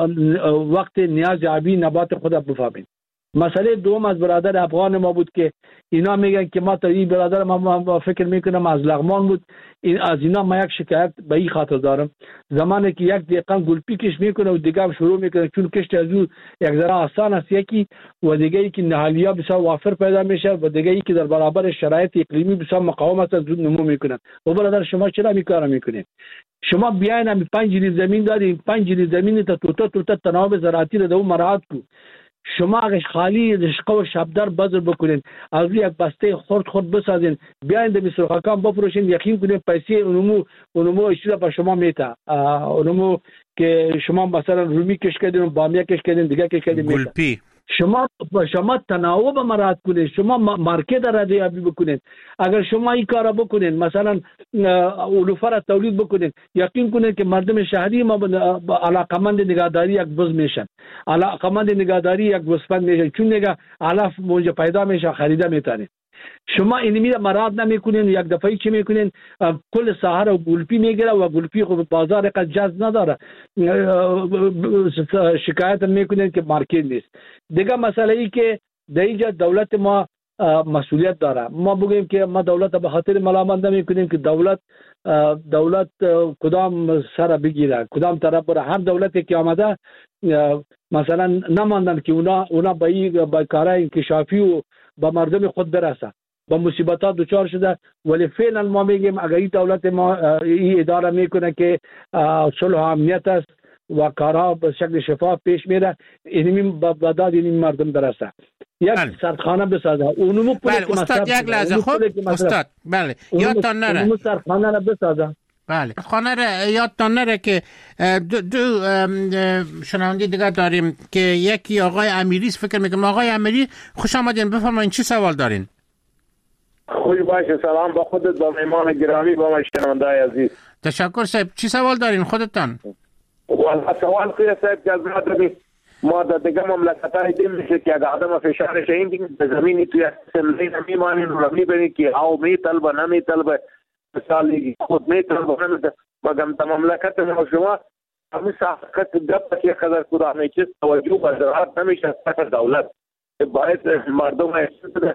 وقت نیاز آبی نبات خود بفهمین. مسئله دوم از برادر افغان ما بود که اینا میگن که ما تا این برادر ما فکر میکنم از لغمان بود، از اینا ما یک شکایت به این خاطر دارم. زمانی که یک دقیقاً گلپی کش میکنه و دیگه هم شروع میکنه، چون کشت از او یک ذره آسان است یکی، و دیگه ای که نهالیا بسیار وافر پیدا میشه و دیگه ای که در برابر شرایط اقلیمی بسیار مقاومت زود نمو میکنن. و برادر شما چرا میکار میکنید؟ شما بیاین هم 5 جریب زمین دارین، 5 جریب زمین تا توتا تناوب زراعتی رو دو مراحت کو. شما اگه خالی رشقه و شبدر بذر بکنین، از یک بسته خرد بسازین، بیاین در مسرخکان بفروشین، یقین کنین پیسه اونمو اشترا به شما میته. اونمو که شما مثلا رومی کش کردین و بامیه کش کردین، دیگه کش کردین گلپی، شما تناوب مراحت کنید، شما مارکت را ردیابی بکنید. اگر شما این کارا بکنید، مثلا علوفه را تولید بکنید، یقین کنید که مردم شهری ما علاقمند نگهداری یک بز میشن، علاقمند نگهداری یک گوسفند میشن، چون نگه علف موجه پیدا میشه خریده میتونید. شما اینمی را مراحت نمیکنین، یک دفعه چی میکنین؟ کل ساحه و گلپی میگیره و گلپی خود بازار قد جذب نداره، شکایت میکنین که مارکت نیست. دیگه مسئله ای که در اینجا دولت ما مسئولیت داره. ما بگیم که ما دولت به خاطر ملامت نمیکنیم که دولت کدام سر بگیره، کدام طرف بره. هر دولتی که آمده مثلا نماندن که اونا با کارهای انکشافی و با مردم خود برسه، با مصیبتات دچار شده. ولی فعلا ما میگیم اگر این دولت ما این اداره میکنه که صلح و امنیت است و کارها به شکل شفاف پیش میره، اینمی با داد این مردم برسه. یک سردخانه بسازه، اونمو بله استاد یک لحظه خود استاد، بله یادتان نره اونمو سردخانه را بسازه. بله خانه را یادتان نره که دو شنونده دیگه داریم که یکی آقای امیری فکر میکنم. آقای امیری خوش آمدین، بفرمایید چی سوال دارین؟ خوش باشه، سلام با خودت، با مهمان گرامی، با شنونده عزیز. تشکر صاحب. چی سوال دارین خودتان؟ والله سوال خیلی صاحب جذاب داریم. ما در دیگه مملکت‌های دیم میشه که اگر آدم فشارش این به زمینی توی سمزین میمانین و میبینید که او میطلبه نمیطلبه، مثالی خود میطلبه نمیطلبه. مگم در مملکت ما شما همین صحقت گپ که قدر کدامه چیز توجه و زراعت نمیشه از دولت. باید مردم احساس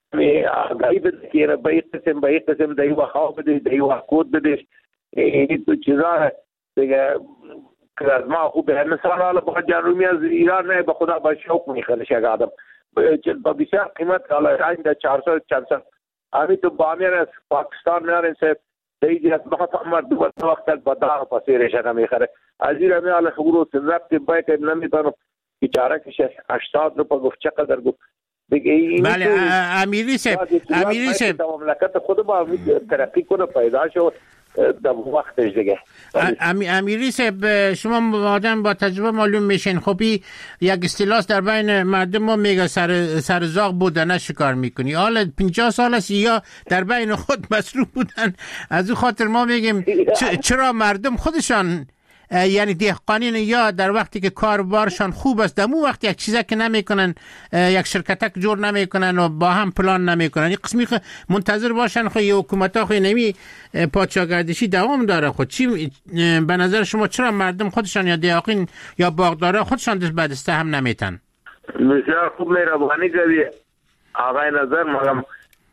آگاهی بده که به این قسم در این وقت بده، در این وقت کود بده. این تو چیزا دیگه که از ما خوب به مثال حالا با جنرومی از ایران نه به خدا با شوق میخوره شگ آدم با بسیار قیمت حالا عند 400 همین تو بامیان از پاکستان میارن سه دیگه از بخاطر مرد وقت با داغ پسیرش نمیخره. از این می حالا خبرو سنت باید نمیدونم که چارکش 80 رو گفت چقدر گفت دیگه. بله امیری صاحب مملکت خود با ترقی کنه پیدا شد در وقتش دیگه. امیری صاحب شما آدم با تجربه معلوم میشین. خب یک اصطلاح در بین مردم ما میگه سر زاغ بودن شکار میکنی. حالا 50 سال است یا در بین خود مصروف بودن، از اون خاطر ما میگیم چرا مردم خودشان یعنی دهقانین یا در وقتی که کاربارشان خوب است دمو وقتی یک چیزی که نمیکنن، یک شرکتک جور نمیکنن و با هم پلان نمیکنن، این قسمی منتظر باشن خو حکومت‌ها خو نمی پادشاهگردشی دوام داره. خود چی به نظر شما چرا مردم خودشان یا دهقان یا باغدارا خودشان دست به دست هم نمیتن؟ بسیار خوب مهربانی کردی آقای نظر. مگم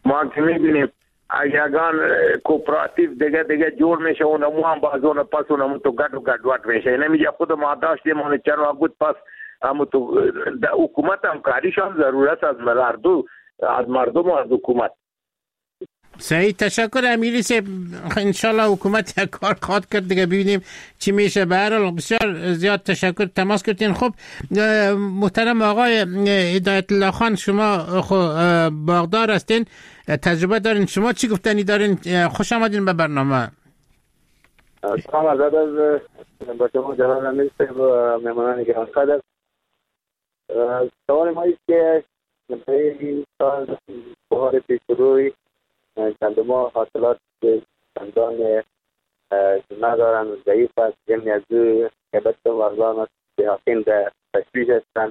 ما که میبینیم اگرگان کوپراتیو دیگه جور میشه اونمو هم باز اون پس اونمو تو گډ میشه. نمیگه خود ما داشتیم اون چرا بود پس اما تو حکومت هم کاریش هم ضرورت از مردم و از حکومت. صحیح، تشکر امیری صاحب. انشالله حکومت یک کار خواهد کرد دیگه، ببینیم چی میشه. به هر حال بسیار زیاد تشکر تماس کردین. خب محترم آقای هدایت الله خان، شما باغدار هستین، تجربه دارین، شما چی گفتنی دارین؟ خوش آمدین به برنامه. سلام از با شما جناب امیر صاحب و مهمانان گرانقدر. سوال ما است که این سال بهار پیش روی گندم حاصلات چندان ندارن و ضعیف است، جمعی از دو کبت ورزان است که حاکم در تشویش هستند.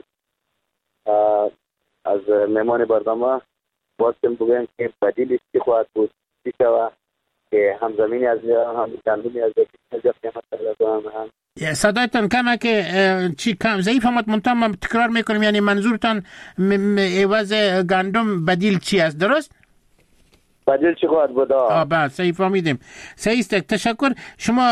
از مهمان برنامه باستم بگویم که بدیلش چی خواهد بود، چی شود که هم زمینی از هم گندمی از قیمت پیدا کنند. صدایتان کمه که چی کم ضعیف آمد، منتها تکرار میکنیم، یعنی منظورتان عوض گندم بدیل چی است، درست؟ بدیل چی خواهد بود؟ بله صحیح فهمیدیم. صحیح است، تشکر. شما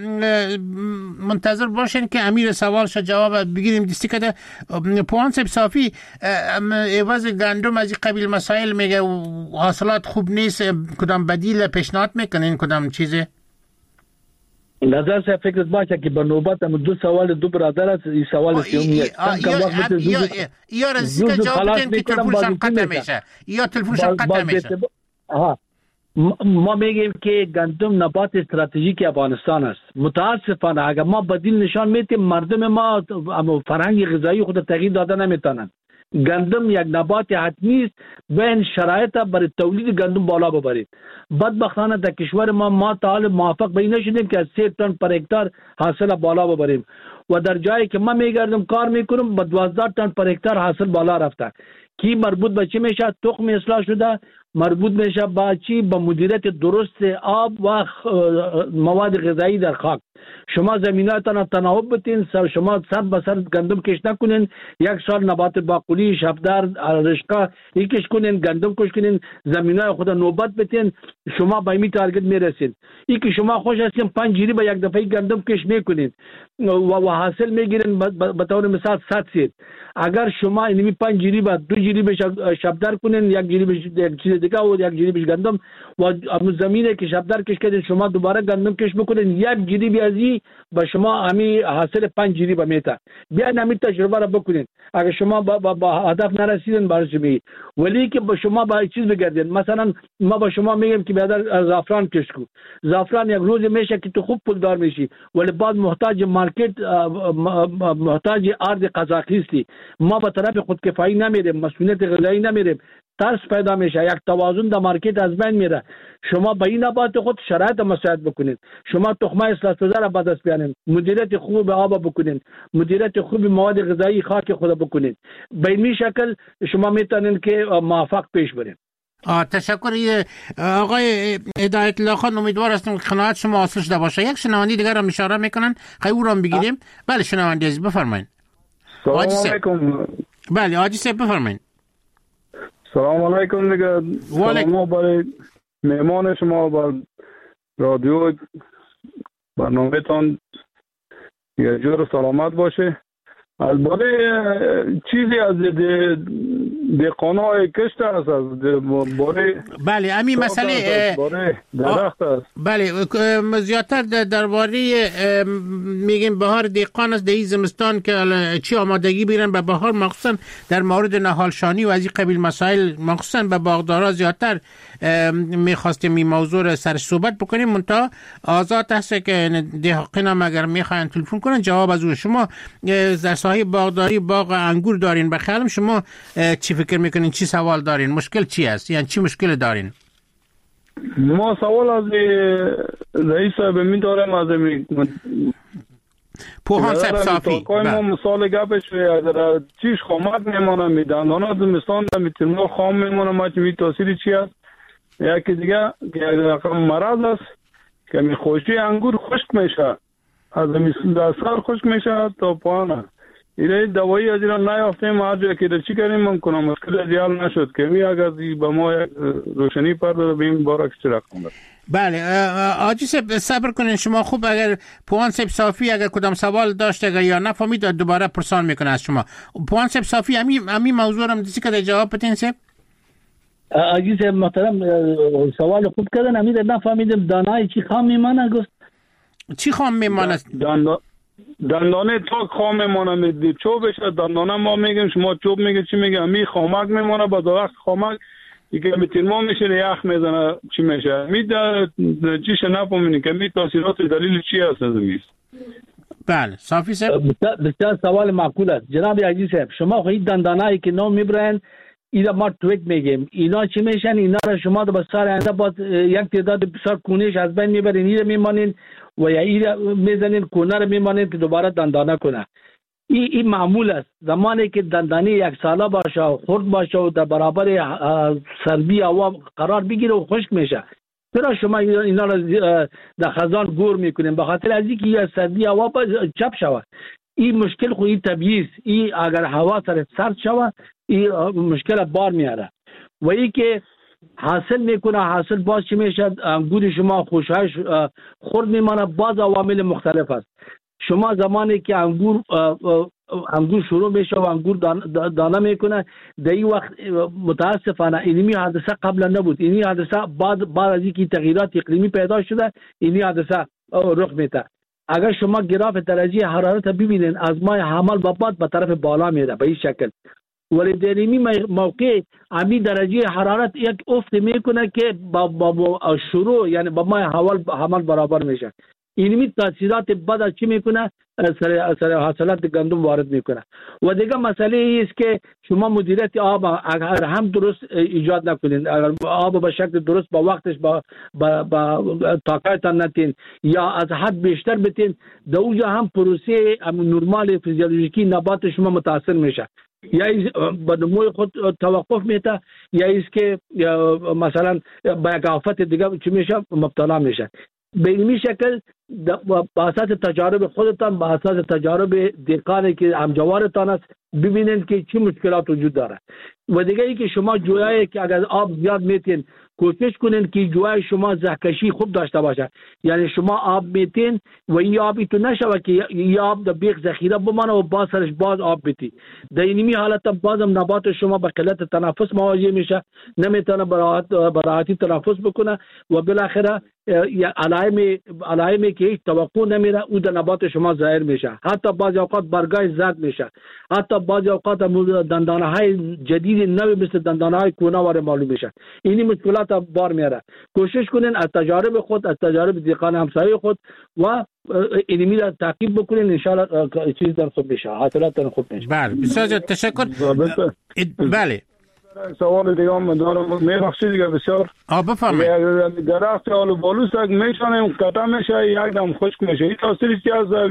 منتظر باشین که امیر سوالش جواب بگیریم. دستی که پوان صاحب صافی عوض گندم از این قبیل مسائل میگه حاصلات خوب نیست، کدام بدیل پیشنهاد میکنین، کدام چیزه؟ نظر سے فکر باشه که به نوبت هم دو سوال دو برادر است. این سوال سیومی یا رزی که جواب بدین که تلفونشان قطع میشه، یا تلفونشان قطع میشه. ما میگیم که گندم نبات استراتژیک افغانستان است. متاسفانه اگر ما بدیل نشان میدیم مردم ما فرهنگ غذایی خود تغییر داده نمیتونن. گندم یک نبات حتمی است، بین شرایط برای تولید گندم بالا ببرید. بدبختانه در کشور ما تا حال موافق به این نشدیم که از 3 تن پر هکتار حاصل بالا ببریم و در جایی که من میگردم کار میکنم با 12 تن پر هکتار حاصل بالا رفته. کی مربوط به چی میشه؟ تخم اصلاح شده، مربوط میشه با چی؟ با مدیریت درست آب و مواد غذایی در خاک. شما زمیناتون تناوب بتین، شما سر به سر گندم کش نکنین، یک سال نبات باقولی، شبدار، رشقه یکیش کنین، گندم کش کنین، زمینای خود نوبت بتین، شما به این تارگت میرسید. این که شما خوش هستین 5 جیری به یک دفعه گندم کش میکنین و حاصل میگیرین به طور مثال 100 سید. اگر شما اینمی 5 جیری به 2 جیری به شبدار کنین، یک جیری به یک چیز دیگه و یک جیری به گندم و زمینه که شبدار کش کردین شما دوباره گندم کش بکنین، یک جیری بیازی به شما همی حاصل 5 جیری به میتا. بیاین همی تجربه را بکنین. اگر شما با هدف نرسیدین برش می، ولی که به شما با چیز بگردین. مثلا ما با شما میگم که بیادر زعفران کش کو. زعفران یک روز میشه که تو خوب پولدار میشی، ولی بعد محتاج مارکت، محتاج ارز قزاقستی. ما به طرف خودکفایی نمیریم، مسئولیت غذایی نمیریم، ترس پیدا میشه، یک توازن در مارکت از بین میره. شما به این نبات خود شرایط مساعد بکنید. شما تخمه اصلاح شده را به دست بیارین، مدیریت خوب آب بکنید، مدیریت خوب مواد غذایی خاک خود بکنید. به این شکل شما میتونید که موفق پیش برید. تشکر آقای هدایت الله خان. امیدوار هستم که قناعت شما حاصل شده باشه. یک شنوندی دیگر هم اشاره میکنن، خیلی او را بگیریم. بله شنوندی عزیز بفرمایید. سلام علیکم. بله حاجی صاحب بفرمایید. سلام علیکم دیگه. سلام برای مهمان شما با رادیو برنامه تان یه جور سلامت باشه. البته چیزی از دهقانای کشت است، از باره بله همین مسئله درخت است. بله زیادتر درباره میگیم بهار دهقان است، در زمستان که چی آمادگی بیرن به بهار، مخصوصا در مورد نهالشانی و از این قبیل مسائل، مخصوصا به باغدارا زیادتر میخواستیم این موضوع را سر صحبت بکنیم. منتها آزاد هست که دهقان هم اگر میخواین تلفن کنن جواب از او. شما در ساحه باغداری باغ انگور دارین، بخیالم شما چی فکر میکنین، چی سوال دارین، مشکل چی است، یعنی چی مشکل دارین؟ ما سوال از رئیس صاحب می‌دارم، از پوهان صاحب صافی. ما مثال گپش اگر چیش خامت میمونه میدن، اونا زمستان میتونه خام میمونه، ما چه تاثیر چی است؟ یکی دیگه که مرض است که خوشی انگور خشک میشه، از در سر خشک میشه تا پایانه. این دوایی از ایران نیافتیم، هر جا که چی کنیم ممکنه مشکل زیاد نشد که می اگر به ما روشنی پرده به این باره چه رقم داد. بله آجی صبر کنین شما. خوب اگر پوان سب صافی اگر کدام سوال داشت اگر یا نفهمید دوباره پرسان میکنه از شما. پوان سب صافی امی موضوع رو دیسی که جواب بدین سب. آجی صاحب محترم سوال خوب کردن. امیر نفهمیدم دانای چی خام میمانه گفت؟ چی خام میمانه؟ دندانه تا خام میمانه میدید چوبش دندانه ما میگیم شما چوب میگه چی میگه امی خامک میمانه بعد وقت خامک دیگه میترمو میشه یخ میزنه چی میشه چیش نفهمینی که می تاثیرات دلیل چی هست زمین. بله صافی صاحب بسیار سوال معقول است جناب عزیز صاحب. شما خواهید دندانه‌ای که نام میبرن اینا ما تویک میگیم اینا چی میشن؟ اینا را شما به سال آینده باز یک تعداد بسیار کونش از بین میبرین اینا میمانین و یا اینا میزنین کونه را میمانین که دوباره دندانه کنه. این معمول است. زمانی که دندانه یک ساله باشه و خرد باشه و در برابر سردی هوا قرار بگیره و خشک میشه، چرا شما اینا را در خزان گور میکنین؟ به خاطر از اینکه یا سردی هوا چپ شود. این مشکل خودی طبیعی است. این اگر هوا سرد شود این مشکل بار میاره و این که حاصل میکنه. حاصل باز چی میشه؟ انگور شما خوشایش خرد میمانه. باز عوامل مختلف است. شما زمانی که انگور شروع میشه و انگور دانه میکنه در این وقت متاسفانه اینمی حادثه قبلا نبود. اینی حادثه بعد از اینکه تغییرات اقلیمی پیدا شده اینی حادثه رخ میده. اگر شما گراف درجه حرارت ببینید از ماه حمل به بعد به طرف بالا میره به این شکل، ولی در این موقع امی درجه حرارت یک افت میکنه که با شروع یعنی با ماه حمل برابر میشه. اینمی تاثیرات بعد چی میکنه؟ سر حاصلات گندم وارد میکنه. و دیگه مسئله است که شما مدیریت آب اگر هم درست ایجاد نکنین، اگر آب به شکل درست با وقتش با طاقتتان نتین یا از حد بیشتر بتین، در اونجا هم پروسه نرمال فیزیولوژیکی نبات شما متاثر میشه. یا به نموی خود توقف میده یا است که مثلا با یک آفت دیگه چی میشه؟ مبتلا میشه. به این شکل با اساس تجارب خودتان، با اساس تجارب دهقانی که همجوارتان است ببینید که چی مشکلات وجود داره. و دیگه ای که شما جویایی که اگر آب زیاد میتین کوشش کنین که جوی شما زهکشی خوب داشته باشه. یعنی شما آب میتین و این آبی تو نشوه که این آب در بیخ ذخیره بمانه و باز سرش باز آب بیتی. در اینمی حالت بازم نبات شما به قلت تنفس مواجه میشه، نمیتونه براحتی تنفس بکنه و بالاخره علائمی که هیچ توقع نمیره او در نبات شما ظاهر میشه. حتی بعضی اوقات برگای زرد میشه، حتی بعضی اوقات دندانه های جدید نوی مثل دندانه های کونه وارد معلوم میشه. اینی مشکلات بار میاره. کوشش کنین از تجارب خود، از تجارب دیگران همسایه خود و اینمی را تعقیب بکنین، ان شاء الله چیز در خوب میشه، حاصلات خوب میشه. بله بسیار تشکر. بله سوال دیگه هم دارم میبخشید دیگه بسیار. بفرمایید. درخت آلوبالو سگ میشانه کتا میشه یک دم خشک میشه. این تاثیرش چی از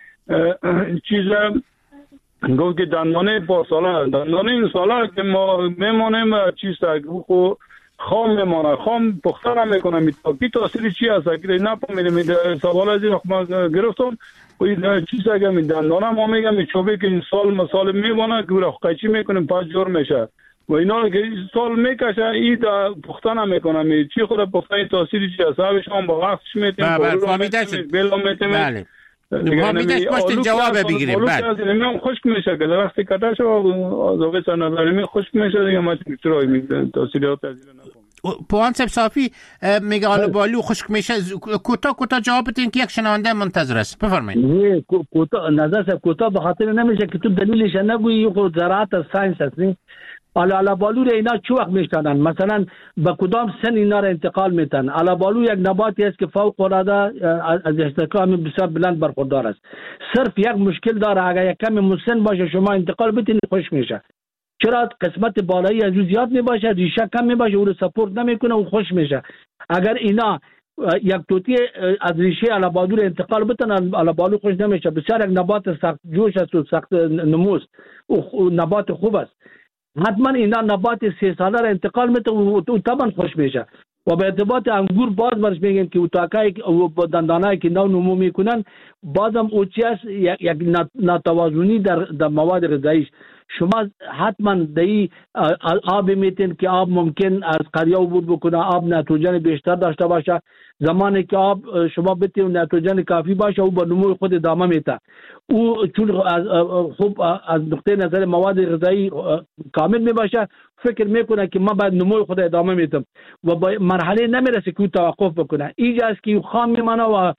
چیز گفت که دندانه پارساله دندانه این ساله که ما میمانیم چیز خو خام میمانه، خام پخته نمیکنه. میتاکی تاثیر چی هست که نفهمیدم. سوال از این ما گرفتم و این چیز اگه می دندانه ما میگم چوبه که این سال میمانه که را قیچی میکنیم پس جور میشه و اینا که سال میکشه این پخته نمیکنه. چی خود پخته تاثیر چی هست؟ آبش هم با وقتش میتیم بلا میتیم. بله فهمیدش باشتین جواب بگیریم. بله من خشک میشه که درخت کتا شو آزاقه سنظرمی خشک میشه دیگه ما چرایی میتونیم تاثیرات از این نفهم. پوان سب صافی میگه آلوبالو خشک میشه. کوتاه جواب بدین که یک شنونده منتظر است. بفرمایید. نظر صاحب کوتاه به خاطر نمیشه که تو دلیلش نگویی خود زراعت ساینس است. آلوبالو را اینا چه وقت میشنن؟ مثلا به کدام سن اینا را انتقال میتن؟ آلوبالو یک نباتی است که فوق العاده از استحکام بسیار بلند برخوردار است. صرف یک مشکل داره، اگر یک کم مسن باشه شما انتقال بدین خوش میشه. چرا؟ قسمت بالایی از زیاد میباشه، ریشه کم میباشه، او رو سپورت نمیکنه و خوش میشه. اگر اینا یک توتی از ریشه آلوبالو را انتقال بدن آلوبالو خوش نمیشه. بسیار یک نبات سخت جوش است و سخت نموست و نبات خوب است. حتما اینا نبات 3 ساله را انتقال میده و طبعا خوش میشه. و به ارتباط انگور باز برش میگیم که تاکای و دندانایی که نمو میکنن بازم او چی است یک ناتوازنی در مواد غذاییش. شما حتما دایی آب میتین که آب ممکن از قریه عبور بکنه، آب نایتروژن بیشتر داشته باشه. زمانی که آب شما بتین نایتروژن کافی باشه او به نمو خود ادامه میده. او چون خوب از نقطه نظر مواد غذایی کامل میباشه فکر میکنه که ما باید نمو خود ادامه میدم و با مرحله نمیرسه که توقف بکنه. اینجا است که خام میمانه و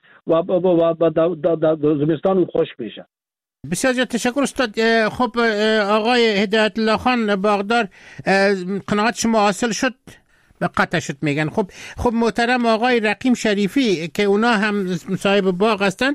زمستان خشک میشه. بسیار زیاد تشکر استاد. خب آقای هدایت الله خان باغدار، قناعت شما حاصل شد؟ به قطع شد میگن. خب محترم آقای رقیم شریفی که اونا هم صاحب باغ هستن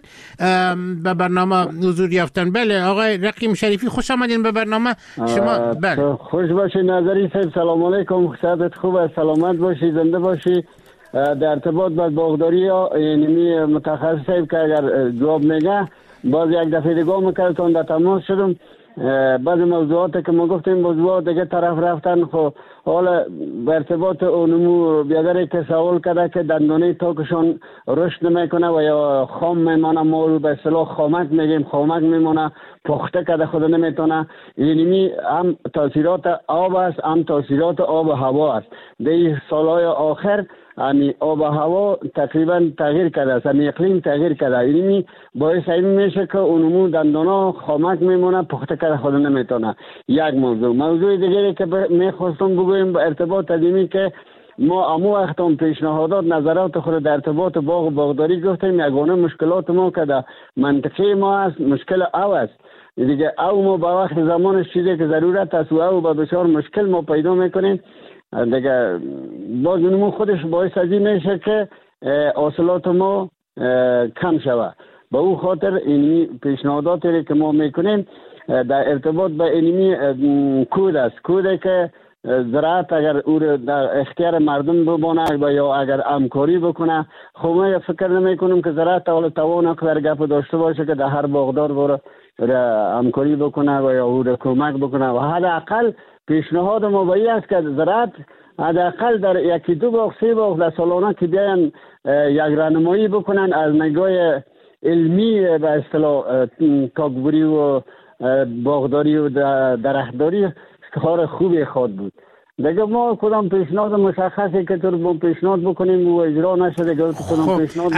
به برنامه حضور یافتن. بله آقای رقیم شریفی خوش آمدین به برنامه شما. بله خوش باشی نظری صاحب. سلام علیکم، صحتت خوب است، سلامت باشی، زنده باشی. در ارتباط با باغداری یعنی متخصص صاحب که اگر جواب میگه باز یک دفعه دیگه میکردم در تماس شدم. بعضی موضوعات که ما گفتیم موضوعات دیگه طرف رفتن. خب حالا به ارتباط اونمو بیادری که سوال کرده که دندانه تاکشان رشد نمیکنه و یا خام میمانه، ما به اصطلاح خامک میگیم، خامک میمانه، پخته کرده خود نمیتونه. یعنی هم تاثیرات آب است هم تاثیرات آب و هوا است. در سالهای آخر یعنی آب و هوا تقریبا تغییر کرده است، یعنی اقلیم تغییر کرده. یعنی باعث این میشه که اونمو دندانا خامک میمونه، پخته کرده خود نمیتونه. یک موضوع دیگری که میخواستم بگویم به ارتباط تدیمی که ما امو وقتم پیشنهادات نظرات خود در ارتباط باغ و باغداری گفتیم. یگانه مشکلات ما که در منطقه ما است مشکل او است دیگه. او ما با وقت زمانش چیزی که ضرورت است و او با بسیار مشکل ما پیدا میکنیم دیگه. باز نمو خودش باعث از این میشه که حاصلات ما کم شود. به او خاطر اینی پیشنهاداتی که ما میکنیم در ارتباط به اینی کود است. کودی که زراعت اگر او در اختیار مردم بمانه و یا اگر همکاری بکنه. خب ما فکر نمی کنم که زراعت حالا توان اقدر گپ داشته باشه که در هر باغدار بره همکاری بکنه و یا او کمک بکنه. و حداقل پیشنهاد ما به این است که زراعت حداقل در یکی دو باغ سه باغ در سالانه که بیاین یک راهنمایی بکنن از نگاه علمی به اصطلاح کاغبری و باغداری و درختداری کار خوبی خود بود. دیگه ما کدام پیشنهاد مشخصی که تو پیشنهاد بکنیم و اجرا نشده دیگه کدام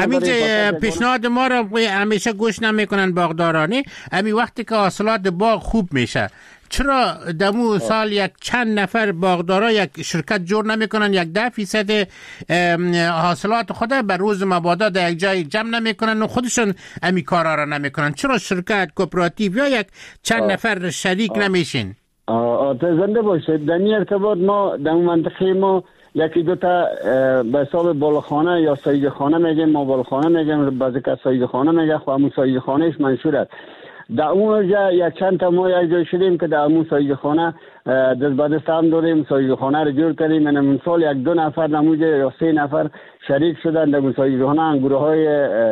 پیشنهاد ما رو همیشه گوش نمیکنن باغدارانی. همین وقتی که حاصلات باغ خوب میشه چرا دمو سال یک چند نفر باغدارا یک شرکت جور نمیکنن 10% حاصلات خود بر روز مبادا در یک جای جمع نمیکنن و خودشون امی کارا را نمیکنن؟ چرا شرکت کوپراتیو یا یک چند نفر شریک نمیشین؟ زنده باشه. در این ارتباط ما در منطقه ما یکی دوتا به حساب بالاخانه یا سایه خانه میگیم، ما بالاخانه میگیم، بعضی که سایه خانه میگه. خب همون سایه خانهش منشور است. در اون جا یک چند تا ما یک جای شدیم که در همون سایه خانه دست به دست هم دادیم، سایه خانه رو جور کردیم. من مثال یک دو نفر نموجه یا 3 نفر شریک شدن در سایه خانه انگوره های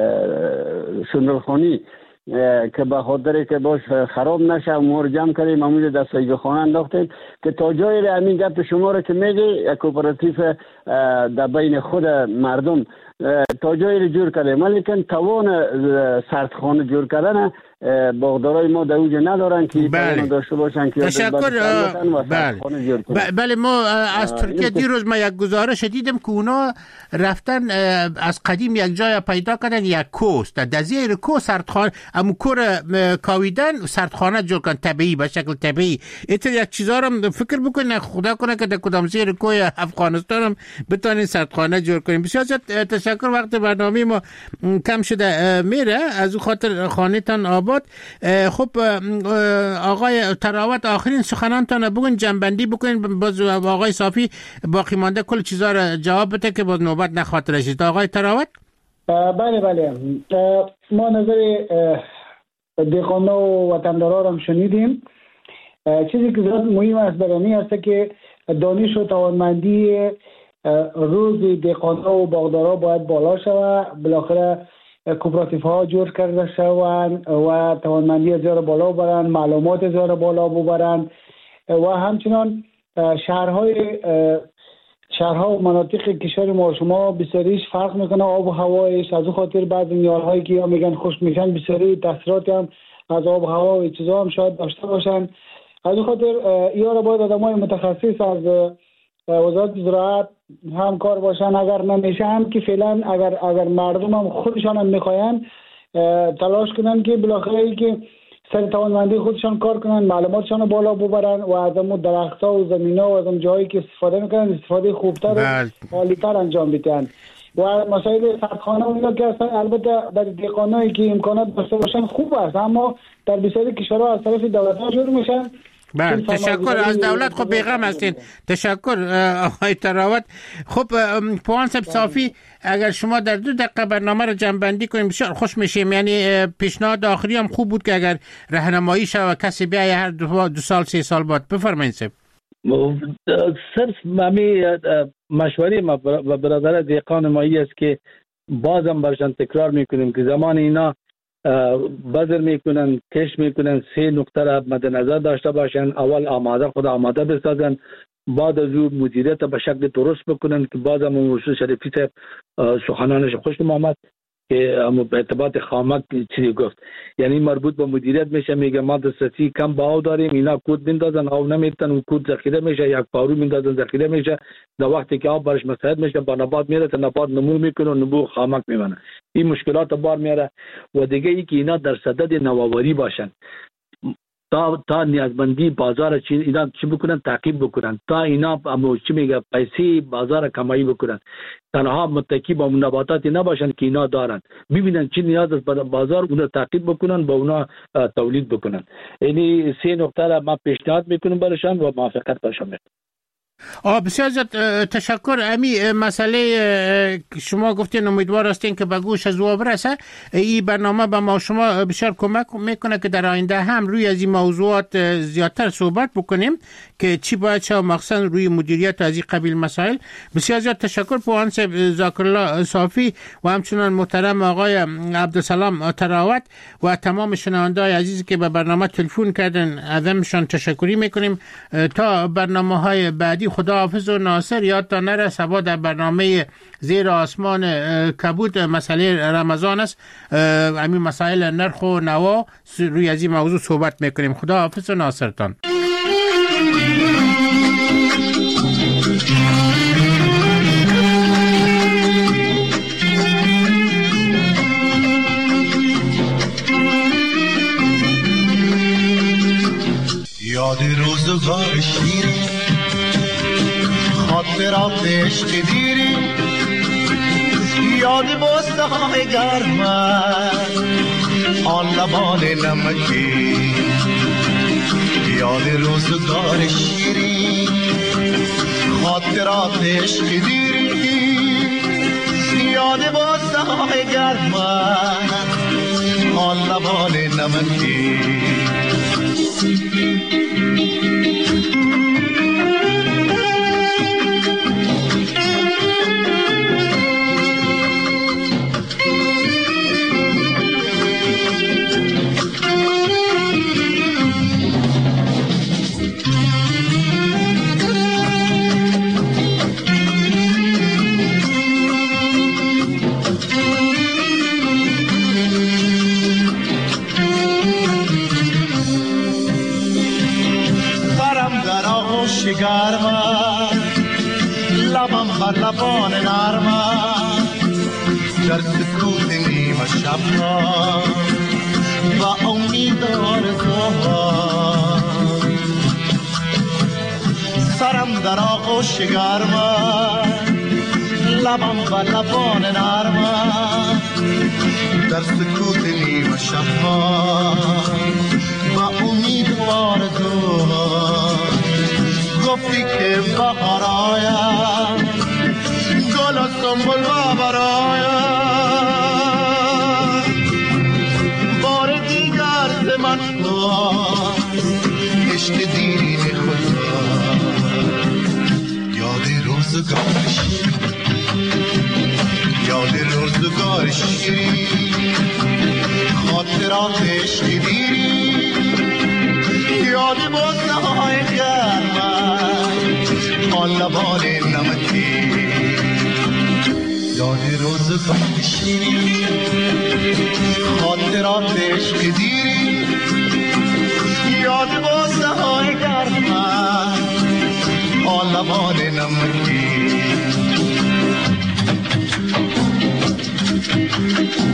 شندرخانی که به خاطر که باش خراب نشه مور جمع کردیم همونجا در سایه خانه انداختیم که تا جایی همین گپ شما رو که میگی یک کوپراتیو در بین خود مردم تا جایی رو جور کردیم. ولیکن توان سردخانه جور کردن باغدارای ما در اونجا ندارن که توان داشته باشن که تشکر. بله ما از ترکیه دیروز ما یک گزارش دیدم که اونا رفتن از قدیم یک جای پیدا کردن یک کوس در زیر کو سردخانه امو کور کاویدن سردخانه جور کردن طبیعی به شکل طبیعی. اینطور یک چیزا رو فکر بکنین خدا کنه که در کدام زیر کوی افغانستان هم بتونین سردخانه جور کنین. بسیار تشکر. وقت برنامه ما کم شده میره از خاطر خانه‌تان آباد. خب آقای تراوت آخرین سخنانتان بگین، جنبندی بکنین، باز آقای صافی باقی مانده کل چیزا رو جواب بده که باز نوبت نخاطر رسید. آقای تراوت. بله ما نظر دهقانا و وطندارا هم شنیدیم. چیزی که زیاد مهم است برای است که دانش و توانمندی روز دهقانا و باغدارا باید بالا شود. بالاخره کوپراتیو ها جور کرده شوند و توانمندی زیاد بالا ببرند، معلومات زیاد بالا ببرند و همچنان شهرها و مناطق کشور ما شما بسیاریش فرق میکنه، آب و هوایش. از اون خاطر بعض میارهایی که یا میگن خشک میشن بسیاری تاثیراتی هم از آب و هوا و چیزا هم شاید داشته باشن. از اون خاطر یا را باید آدمای متخصص از وزارت زراعت همکار باشن. اگر نمیشه هم که فعلا اگر مردم هم خودشان هم میخواین تلاش کنن که بالاخره ای که سر توانمندی خودشان کار کنن، معلوماتشان رو بالا ببرن و از اون درخت‌ها و زمین‌ها و از اون جایی که استفاده میکنن استفاده خوبتر و عالی‌تر انجام بدن. و مسائل سردخانه اونجا که اصلا البته در دهقانایی که امکانات داشته باشن خوب است، اما در بسیاری کشورها از طرف دولت‌ها شروع میشن. بله تشکر از دولت. خب بیغم هستین. تشکر آقای تراوت. خب پوانسب صافی، اگر شما در 2 دقیقه برنامه رو جمع‌بندی کنیم بسیار خوش میشیم. یعنی پیشنهاد آخری هم خوب بود که اگر راهنمایی شه و کسی بیای هر 2 سال 3 سال بعد. بفرمایید صاحب. صرف ممی مشوری ما و برادر دهقان مایی است که بازم برشان تکرار میکنیم که زمان اینا بذر میکنن، کش میکنن، 3 نکته را مد نظر داشته باشن. اول آماده بسازن، بعد از اون مدیریت به شکل درست بکنن که بازم موضوع شریفی سخنانش خوش آمد که به ارتباط خامک چیزی گفت، یعنی مربوط به مدیریت میشه. میگه ما دسترسی کم به آب داریم، اینا کود میندازن آب نمیتن، اون کود ذخیره میشه، یک پارو میندازن ذخیره میشه، در وقتی که آب برش مساعد میشه با نبات میره تا نبات نمو میکنه و نمو خامک میمونه. این مشکلات بار میاره. و دیگه ای که اینا در صدد نوآوری باشن تا نیازمندی بازار اینا چی بکنن، تعقیب بکنن تا اینا چی میگه پیسې بازار کمایی بکنن. تنها متکی با نباتاتی نباشن که اینا دارن، ببینن چی نیاز است بازار، اون تعقیب بکنن، با اونا تولید بکنن. یعنی 3 نکته را من پیشنهاد میکنم برشان و موافقت برشان میکنم. بسیار زیاد تشکر. امی مسئله شما گفتین امیدوار هستین که به گوش از او برسه. این برنامه به ما شما بسیار کمک میکنه که در آینده هم روی از این موضوعات زیادتر صحبت بکنیم که چی باید شه، مخصوصا روی مدیریت از این قبیل مسائل. بسیار زیاد تشکر پوانس ذاکرالله صافی و همچنان محترم آقای عبدالسلام تراوت و تمام شنونده‌های عزیزی که به برنامه تلفن کردن، ازشان تشکری میکنیم. تا برنامه‌های بعدی خدا حافظ و ناصر. یادتان نره سبا در برنامه زیر آسمان کبود مسئله رمضان است، همین مسائل نرخ و نوا روی از این موضوع صحبت میکنیم. خدا حافظ و ناصرتان. یاد روزگار شیرین، خاطرات عشق دیرین، یاد بسته های گرم آن لبان نمکی، یاد روزگار شیرین، خاطرات عشق دیرین، یاد بسته های گرم آن لبان نمکی. لبم بر لبان نرمم در سکوت نیمه شب و امید آرزوها، سرم در آغوش گرمم، لبم بر لبان نرمم در سکوت نیمه شب و امید آرزوها. گفتی که بهار آیم گل و سنبل و برایم، بار دیگر ز من عشق دیرین خدا. یاد روزگار شیرین، یاد روزگار شیرین، خاطرات عشق دیرین، یاد بزده های گرم پال لبان نمکی یاد روزگار شیرین خاطرات عشق دیرین یاد بازه های گرمن پال لبان نمکی